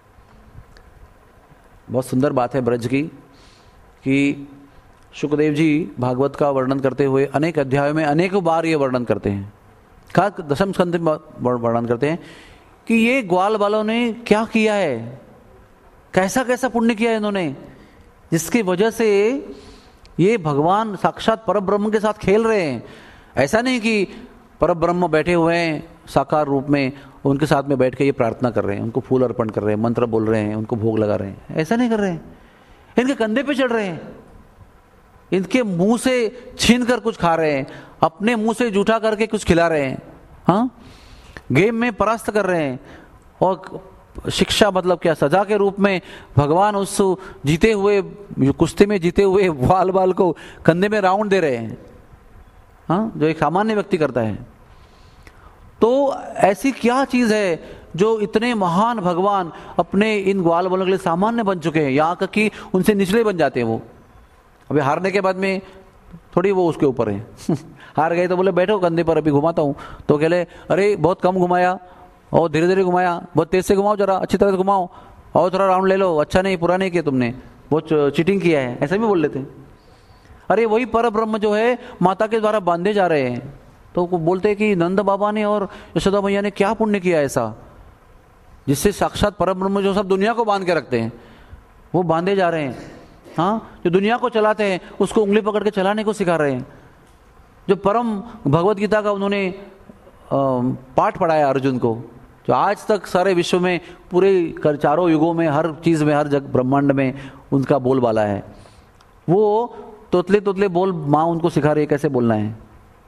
बहुत सुंदर बात है ब्रज की कि शुकदेव जी भागवत का वर्णन करते हुए अनेक अध्यायों में अनेक बार ये वर्णन करते हैं, खास दशम स्कंद में वर्णन करते हैं कि ये ग्वाल बालों ने क्या किया है, कैसा कैसा पुण्य किया है इन्होंने, जिसकी वजह से ये भगवान साक्षात परब्रह्म के साथ खेल रहे हैं। ऐसा नहीं कि परब्रह्म बैठे हुए हैं साकार रूप में, उनके साथ में बैठ के ये प्रार्थना कर रहे हैं, उनको फूल अर्पण कर रहे हैं, मंत्र बोल रहे हैं, उनको भोग लगा रहे हैं, ऐसा नहीं कर रहे हैं। इनके कंधे पे चढ़ रहे हैं, इनके मुंह से छीन कर कुछ खा रहे हैं, अपने मुंह से जूठा करके कुछ खिला रहे हैं, हाँ, गेम में परास्त कर रहे हैं, और शिक्षा मतलब क्या, सजा के रूप में भगवान उस जीते हुए कुश्ती में जीते हुए बाल बाल को कंधे में राउंड दे रहे हैं, हाँ, जो एक सामान्य व्यक्ति करता है। तो ऐसी क्या चीज है जो इतने महान भगवान अपने इन ग्वाल बालों के लिए सामान्य बन चुके हैं, यहाँ तक कि उनसे निचले बन जाते हैं वो। अभी हारने के बाद में थोड़ी वो उसके ऊपर है हार गए तो बोले बैठो कंधे पर, अभी घुमाता हूँ, तो कहले अरे बहुत कम घुमाया और धीरे धीरे घुमाया, बहुत तेज से घुमाओ, जरा अच्छी तरह से घुमाओ, और थोड़ा राउंड ले लो, अच्छा नहीं पूरा नहीं किया तुमने, बहुत चीटिंग किया है, ऐसा भी बोल लेते हैं। अरे वही पर ब्रह्म जो है माता के द्वारा बांधे जा रहे हैं, तो बोलते हैं कि नंद बाबा ने और यशोदा मैया ने क्या पुण्य किया ऐसा, जिससे साक्षात परम ब्रह्म जो सब दुनिया को बांध के रखते हैं वो बांधे जा रहे हैं। हाँ, जो दुनिया को चलाते हैं उसको उंगली पकड़ के चलाने को सिखा रहे हैं। जो परम भगवत गीता का उन्होंने पाठ पढ़ाया अर्जुन को, जो आज तक सारे विश्व में पूरे चारों युगों में हर चीज में हर जग ब्रह्मांड में उनका बोलबाला है, वो तोतले तोतले बोल माँ उनको सिखा रही है कैसे बोलना है।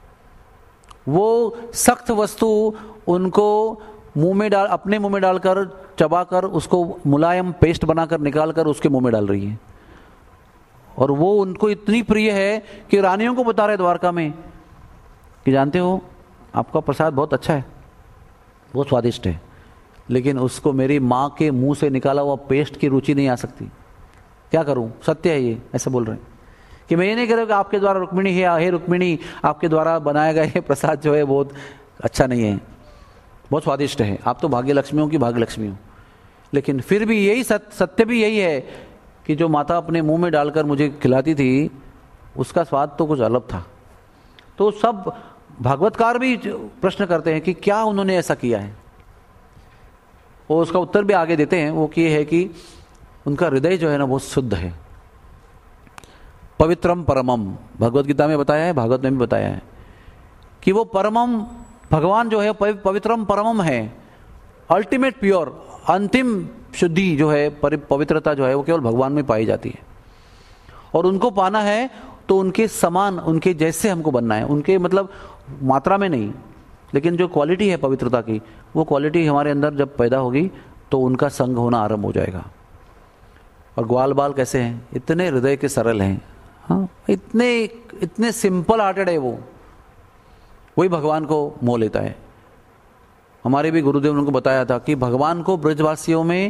वो सख्त वस्तु उनको मुंह में डाल अपने मुंह में डालकर चबाकर उसको मुलायम पेस्ट बनाकर निकालकर उसके मुंह में डाल रही है, और वो उनको इतनी प्रिय है कि रानियों को बता रहे द्वारका में कि जानते हो आपका प्रसाद बहुत अच्छा है, बहुत स्वादिष्ट है, लेकिन उसको मेरी माँ के मुंह से निकाला हुआ पेस्ट की रुचि नहीं आ सकती, क्या करूं, सत्य है ये, ऐसे बोल रहे हैं। कि मैं ये नहीं कह रहा कि आपके द्वारा रुक्मिणी है, हे रुक्मिणी आपके द्वारा बनाया गया ये प्रसाद जो है बहुत अच्छा नहीं है, बहुत स्वादिष्ट है, आप तो भाग्य लक्ष्मी हो कि भाग्य लक्ष्मी हो, लेकिन फिर भी यही सत्य सत्य भी यही है कि जो माता अपने मुंह में डालकर मुझे खिलाती थी उसका स्वाद तो कुछ अलग था। तो सब भागवतकार भी प्रश्न करते हैं कि क्या उन्होंने ऐसा किया है, वो उसका उत्तर भी आगे देते हैं, वो ये है कि उनका हृदय जो है ना बहुत शुद्ध है, पवित्रम परमम, भगवत गीता में बताया है, भागवत में भी बताया है कि वो परमम भगवान जो है पवित्रम परमम है, अल्टीमेट प्योर, अंतिम शुद्धि जो है पवित्रता जो है वो केवल भगवान में पाई जाती है। और उनको पाना है तो उनके समान, उनके जैसे हमको बनना है, उनके मतलब मात्रा में नहीं, लेकिन जो क्वालिटी है पवित्रता की वो क्वालिटी हमारे अंदर जब पैदा होगी तो उनका संग होना आरंभ हो जाएगा। और ग्वाल बाल कैसे हैं, इतने हृदय के सरल हैं, हाँ, इतने इतने सिंपल हार्टेड है वो, वही भगवान को मोह लेता है। हमारे भी गुरुदेव ने उनको बताया था कि भगवान को ब्रजवासियों में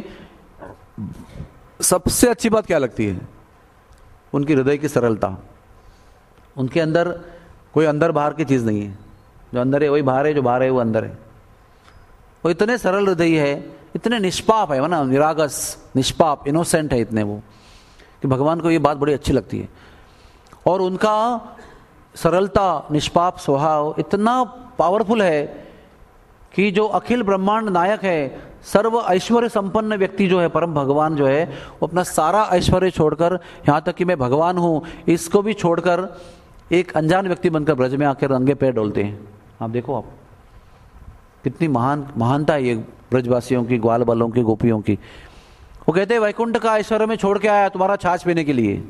सबसे अच्छी बात क्या लगती है, उनकी हृदय की सरलता, उनके अंदर कोई अंदर बाहर की चीज नहीं है, जो अंदर है वही बाहर है, जो बाहर है वो अंदर है, वो इतने सरल हृदय है, इतने निष्पाप है ना, निरागस निष्पाप इनोसेंट है इतने वो, कि भगवान को ये बात बड़ी अच्छी लगती है। और उनका सरलता निष्पाप स्वभाव इतना पावरफुल है कि जो अखिल ब्रह्मांड नायक है, सर्व ऐश्वर्य संपन्न व्यक्ति जो है परम भगवान जो है, वो अपना सारा ऐश्वर्य छोड़कर, यहाँ तक कि मैं भगवान हूँ इसको भी छोड़कर एक अनजान व्यक्ति बनकर ब्रज में आकर रंगे पैर डोलते हैं। आप देखो आप कितनी महान महानता है ये ब्रजवासियों की, ग्वाल बालों की, गोपियों की। वो कहते हैं वैकुंठ का ऐश्वर्य में छोड़ के आया तुम्हारा छाछ पीने के लिए,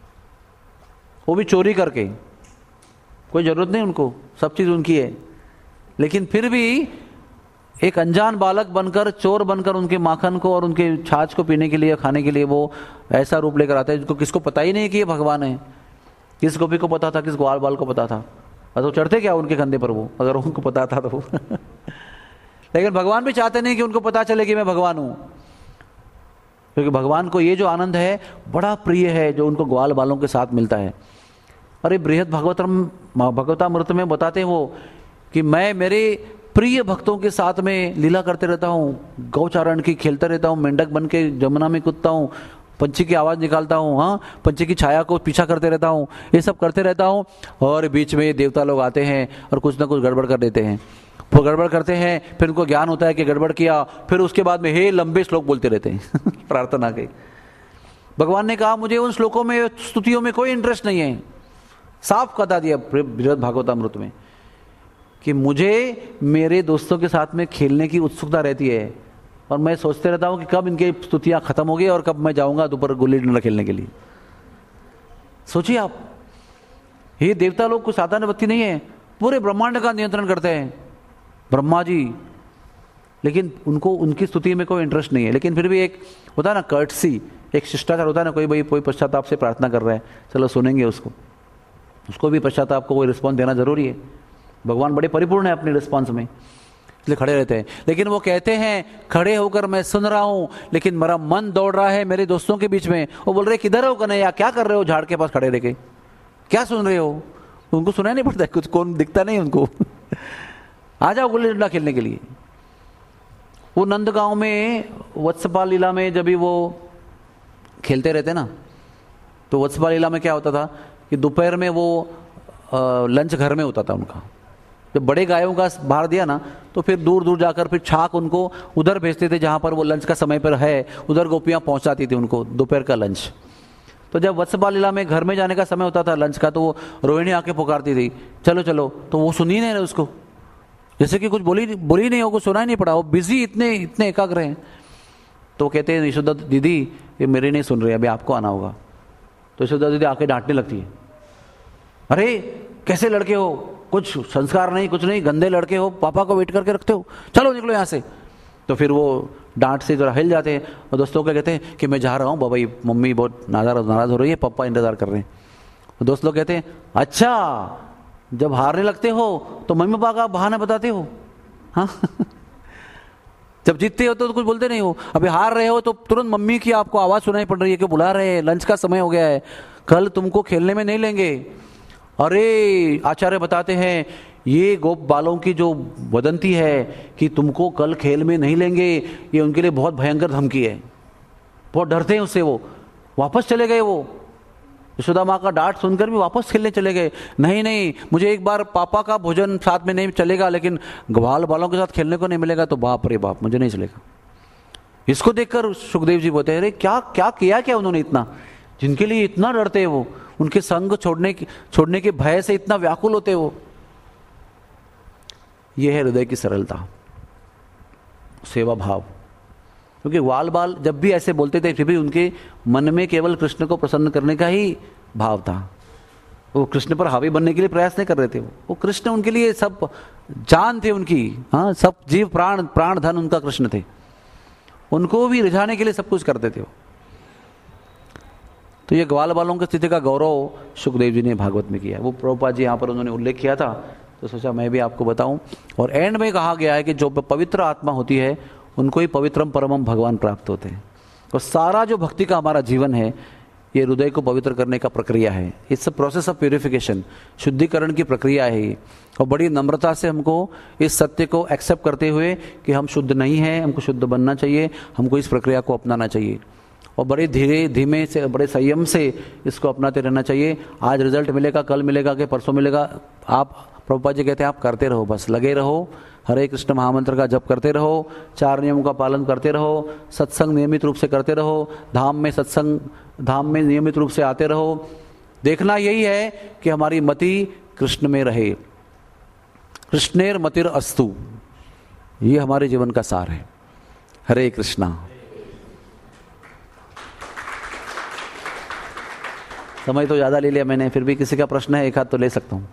वो भी चोरी करके, कोई जरूरत नहीं उनको, सब चीज उनकी है, लेकिन फिर भी एक अनजान बालक बनकर, चोर बनकर उनके माखन को और उनके छाछ को पीने के लिए, खाने के लिए वो ऐसा रूप लेकर आता है जिसको किसको पता ही नहीं कि ये भगवान है। किस गोपी को पता था, किस ग्वाल बाल को पता था, और तो चढ़ते क्या उनके कंधे पर वो, अगर उनको पता था तो लेकिन भगवान भी चाहते नहीं कि उनको पता चले कि मैं भगवान हूं, क्योंकि भगवान को ये जो आनंद है बड़ा प्रिय है जो उनको ग्वाल बालों के साथ मिलता है। अरे बृहद भागवतम भगवतामृत में बताते हैं वो कि मैं मेरे प्रिय भक्तों के साथ में लीला करते रहता हूँ, गौचारण की खेलता रहता हूँ, मेंढक बन के जमुना में कूदता हूँ, पंछी की आवाज निकालता हूँ, हाँ पंछी की छाया को पीछा करते रहता हूँ, ये सब करते रहता हूँ। और बीच में देवता लोग आते हैं और कुछ ना कुछ गड़बड़ कर देते हैं, वो गड़बड़ करते हैं, फिर उनको ज्ञान होता है कि गड़बड़ किया, फिर उसके बाद में हे लंबे श्लोक बोलते रहते हैं प्रार्थना के। भगवान ने कहा मुझे उन श्लोकों में, स्तुतियों में कोई इंटरेस्ट नहीं है, साफ बता दिया बृहद भागवतामृत में कि मुझे मेरे दोस्तों के साथ में खेलने की उत्सुकता रहती है, और मैं सोचते रहता हूं कि कब इनकी स्तुतियां खत्म होगी और कब मैं जाऊंगा दोपहर गुल्ली डंडा खेलने के लिए। सोचिए आप, ये देवता लोग कुछ साधारण व्यक्ति नहीं है, पूरे ब्रह्मांड का नियंत्रण करते हैं। ब्रह्मा जी लेकिन उनको उनकी स्तुति में कोई इंटरेस्ट नहीं है। लेकिन फिर भी एक होता है ना कर्टसी, एक शिष्टाचार होता है ना, कोई भाई कोई पश्चाताप से प्रार्थना कर रहा है, चलो सुनेंगे उसको, उसको भी पश्चाताप को कोई रिस्पॉन्स देना जरूरी है। भगवान बड़े परिपूर्ण है अपने रिस्पॉन्स में, इसलिए खड़े रहते हैं। लेकिन वो कहते हैं खड़े होकर मैं सुन रहा हूं, लेकिन मेरा मन दौड़ रहा है मेरे दोस्तों के बीच में। वो बोल रहे किधर हो कन्हैया, क्या कर रहे हो झाड़ के पास खड़े रह के, क्या सुन रहे हो? उनको सुनाई नहीं पड़ता है, कुछ कौन दिखता नहीं उनको आ जाओ गुल्ली डंडा खेलने के लिए। वो नंदगांव में वत्सपाल लीला में जब भी वो खेलते रहते ना, तो वत्सपाल लीला में क्या होता था कि दोपहर में वो आ, लंच घर में होता था उनका। जब बड़े गायों का बाहर दिया ना, तो फिर दूर दूर जाकर फिर छाक उनको उधर भेजते थे जहाँ पर वो लंच का समय पर है, उधर गोपियाँ पहुँचाती थी उनको दोपहर का लंच। तो जब वत्सपाल लीला में घर में जाने का समय होता था लंच का, तो वो रोहिणी आके पुकारती थी चलो चलो, तो वो सुन ही नहीं रहे उसको, जैसे कि कुछ बोली बोली नहीं हो, कुछ सुना ही नहीं पड़ा, वो बिजी इतने इतने एकाग्र हैं। तो कहते हैं यशोदा दीदी ये मेरे नहीं सुन रहे, अभी आपको आना होगा। तो यशोदा दीदी आके डांटने लगती है, अरे कैसे लड़के हो, कुछ संस्कार नहीं, कुछ नहीं, गंदे लड़के हो, पापा को वेट करके रखते हो, चलो निकलो यहाँ से। तो फिर वो डांट से जरा हिल जाते हैं और दोस्तों को कहते हैं कि मैं जा रहा हूँ बाबा, ये मम्मी बहुत नाराज नाराज हो रही है, पापा इंतजार कर रहे हैं। तो दोस्त लोग कहते हैं अच्छा जब हारने लगते हो तो मम्मी पापा का बहाना बताते हो, हाँ जब जीतते हो तो कुछ बोलते नहीं हो, अभी हार रहे हो तो तुरंत मम्मी की आपको आवाज सुनाई पड़ रही है कि बुला रहे हैं, लंच का समय हो गया है, कल तुमको खेलने में नहीं लेंगे। अरे आचार्य बताते हैं ये गोप बालों की जो वदंती है कि तुमको कल खेल में नहीं लेंगे, ये उनके लिए बहुत भयंकर धमकी है, बहुत डरते हैं उससे। वो वापस चले गए, वो यशोदा माँ का डांट सुनकर भी वापस खेलने चले गए। नहीं नहीं मुझे एक बार पापा का भोजन साथ में नहीं चलेगा, लेकिन ग्वाल बालों के साथ खेलने को नहीं मिलेगा तो बाप रे बाप मुझे नहीं चलेगा। इसको देखकर सुखदेव जी बोलते हैं अरे क्या क्या किया क्या उन्होंने इतना, जिनके लिए इतना डरते हैं वो, उनके संग छोड़ने की छोड़ने के भय से इतना व्याकुल होते वो। ये है हृदय की सरलता, सेवा भाव। क्योंकि वाल बाल जब भी ऐसे बोलते थे फिर भी उनके मन में केवल कृष्ण को प्रसन्न करने का ही भाव था, वो कृष्ण पर हावी बनने के लिए प्रयास नहीं कर रहे थे। वो वो कृष्ण उनके लिए सब जान थे उनकी, हाँ सब जीव प्राण प्राण धन उनका कृष्ण थे, उनको भी रिझाने के लिए सब कुछ करते थे वो। तो ये ग्वाल बालों की स्थिति का गौरव सुखदेव जी ने भागवत में किया। वो प्रभुपाद जी यहाँ पर उन्होंने उल्लेख किया था, तो सोचा मैं भी आपको बताऊं। और एंड में कहा गया है कि जो पवित्र आत्मा होती है उनको ही पवित्रम परमम भगवान प्राप्त होते हैं। और सारा जो भक्ति का हमारा जीवन है ये हृदय को पवित्र करने का प्रक्रिया है, it's a process of purification, शुद्धिकरण की प्रक्रिया है ये। और बड़ी नम्रता से हमको इस सत्य को एक्सेप्ट करते हुए कि हम शुद्ध नहीं हैं, हमको शुद्ध बनना चाहिए, हमको इस प्रक्रिया को अपनाना चाहिए और बड़े धीरे धीमे से बड़े संयम से इसको अपनाते रहना चाहिए। आज रिजल्ट मिलेगा, कल मिलेगा कि परसों मिलेगा, आप प्रभुपाद जी कहते हैं आप करते रहो, बस लगे रहो, हरे कृष्ण महामंत्र का जप करते रहो, चार नियमों का पालन करते रहो, सत्संग नियमित रूप से करते रहो, धाम में सत्संग धाम में नियमित रूप से आते रहो। देखना यही है कि हमारी मति कृष्ण में रहे, कृष्णेर मतिर अस्तु, ये हमारे जीवन का सार है। हरे कृष्णा। समय तो ज्यादा ले लिया मैंने, फिर भी किसी का प्रश्न है एक हाथ तो ले सकता हूं।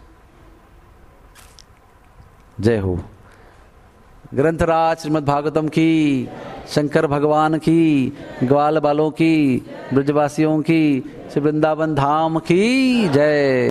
जय हो। ग्रंथराज श्रीमद् भागवतम की, शंकर भगवान की, ग्वाल बालों की, ब्रजवासियों की, श्री वृंदावन धाम की जय।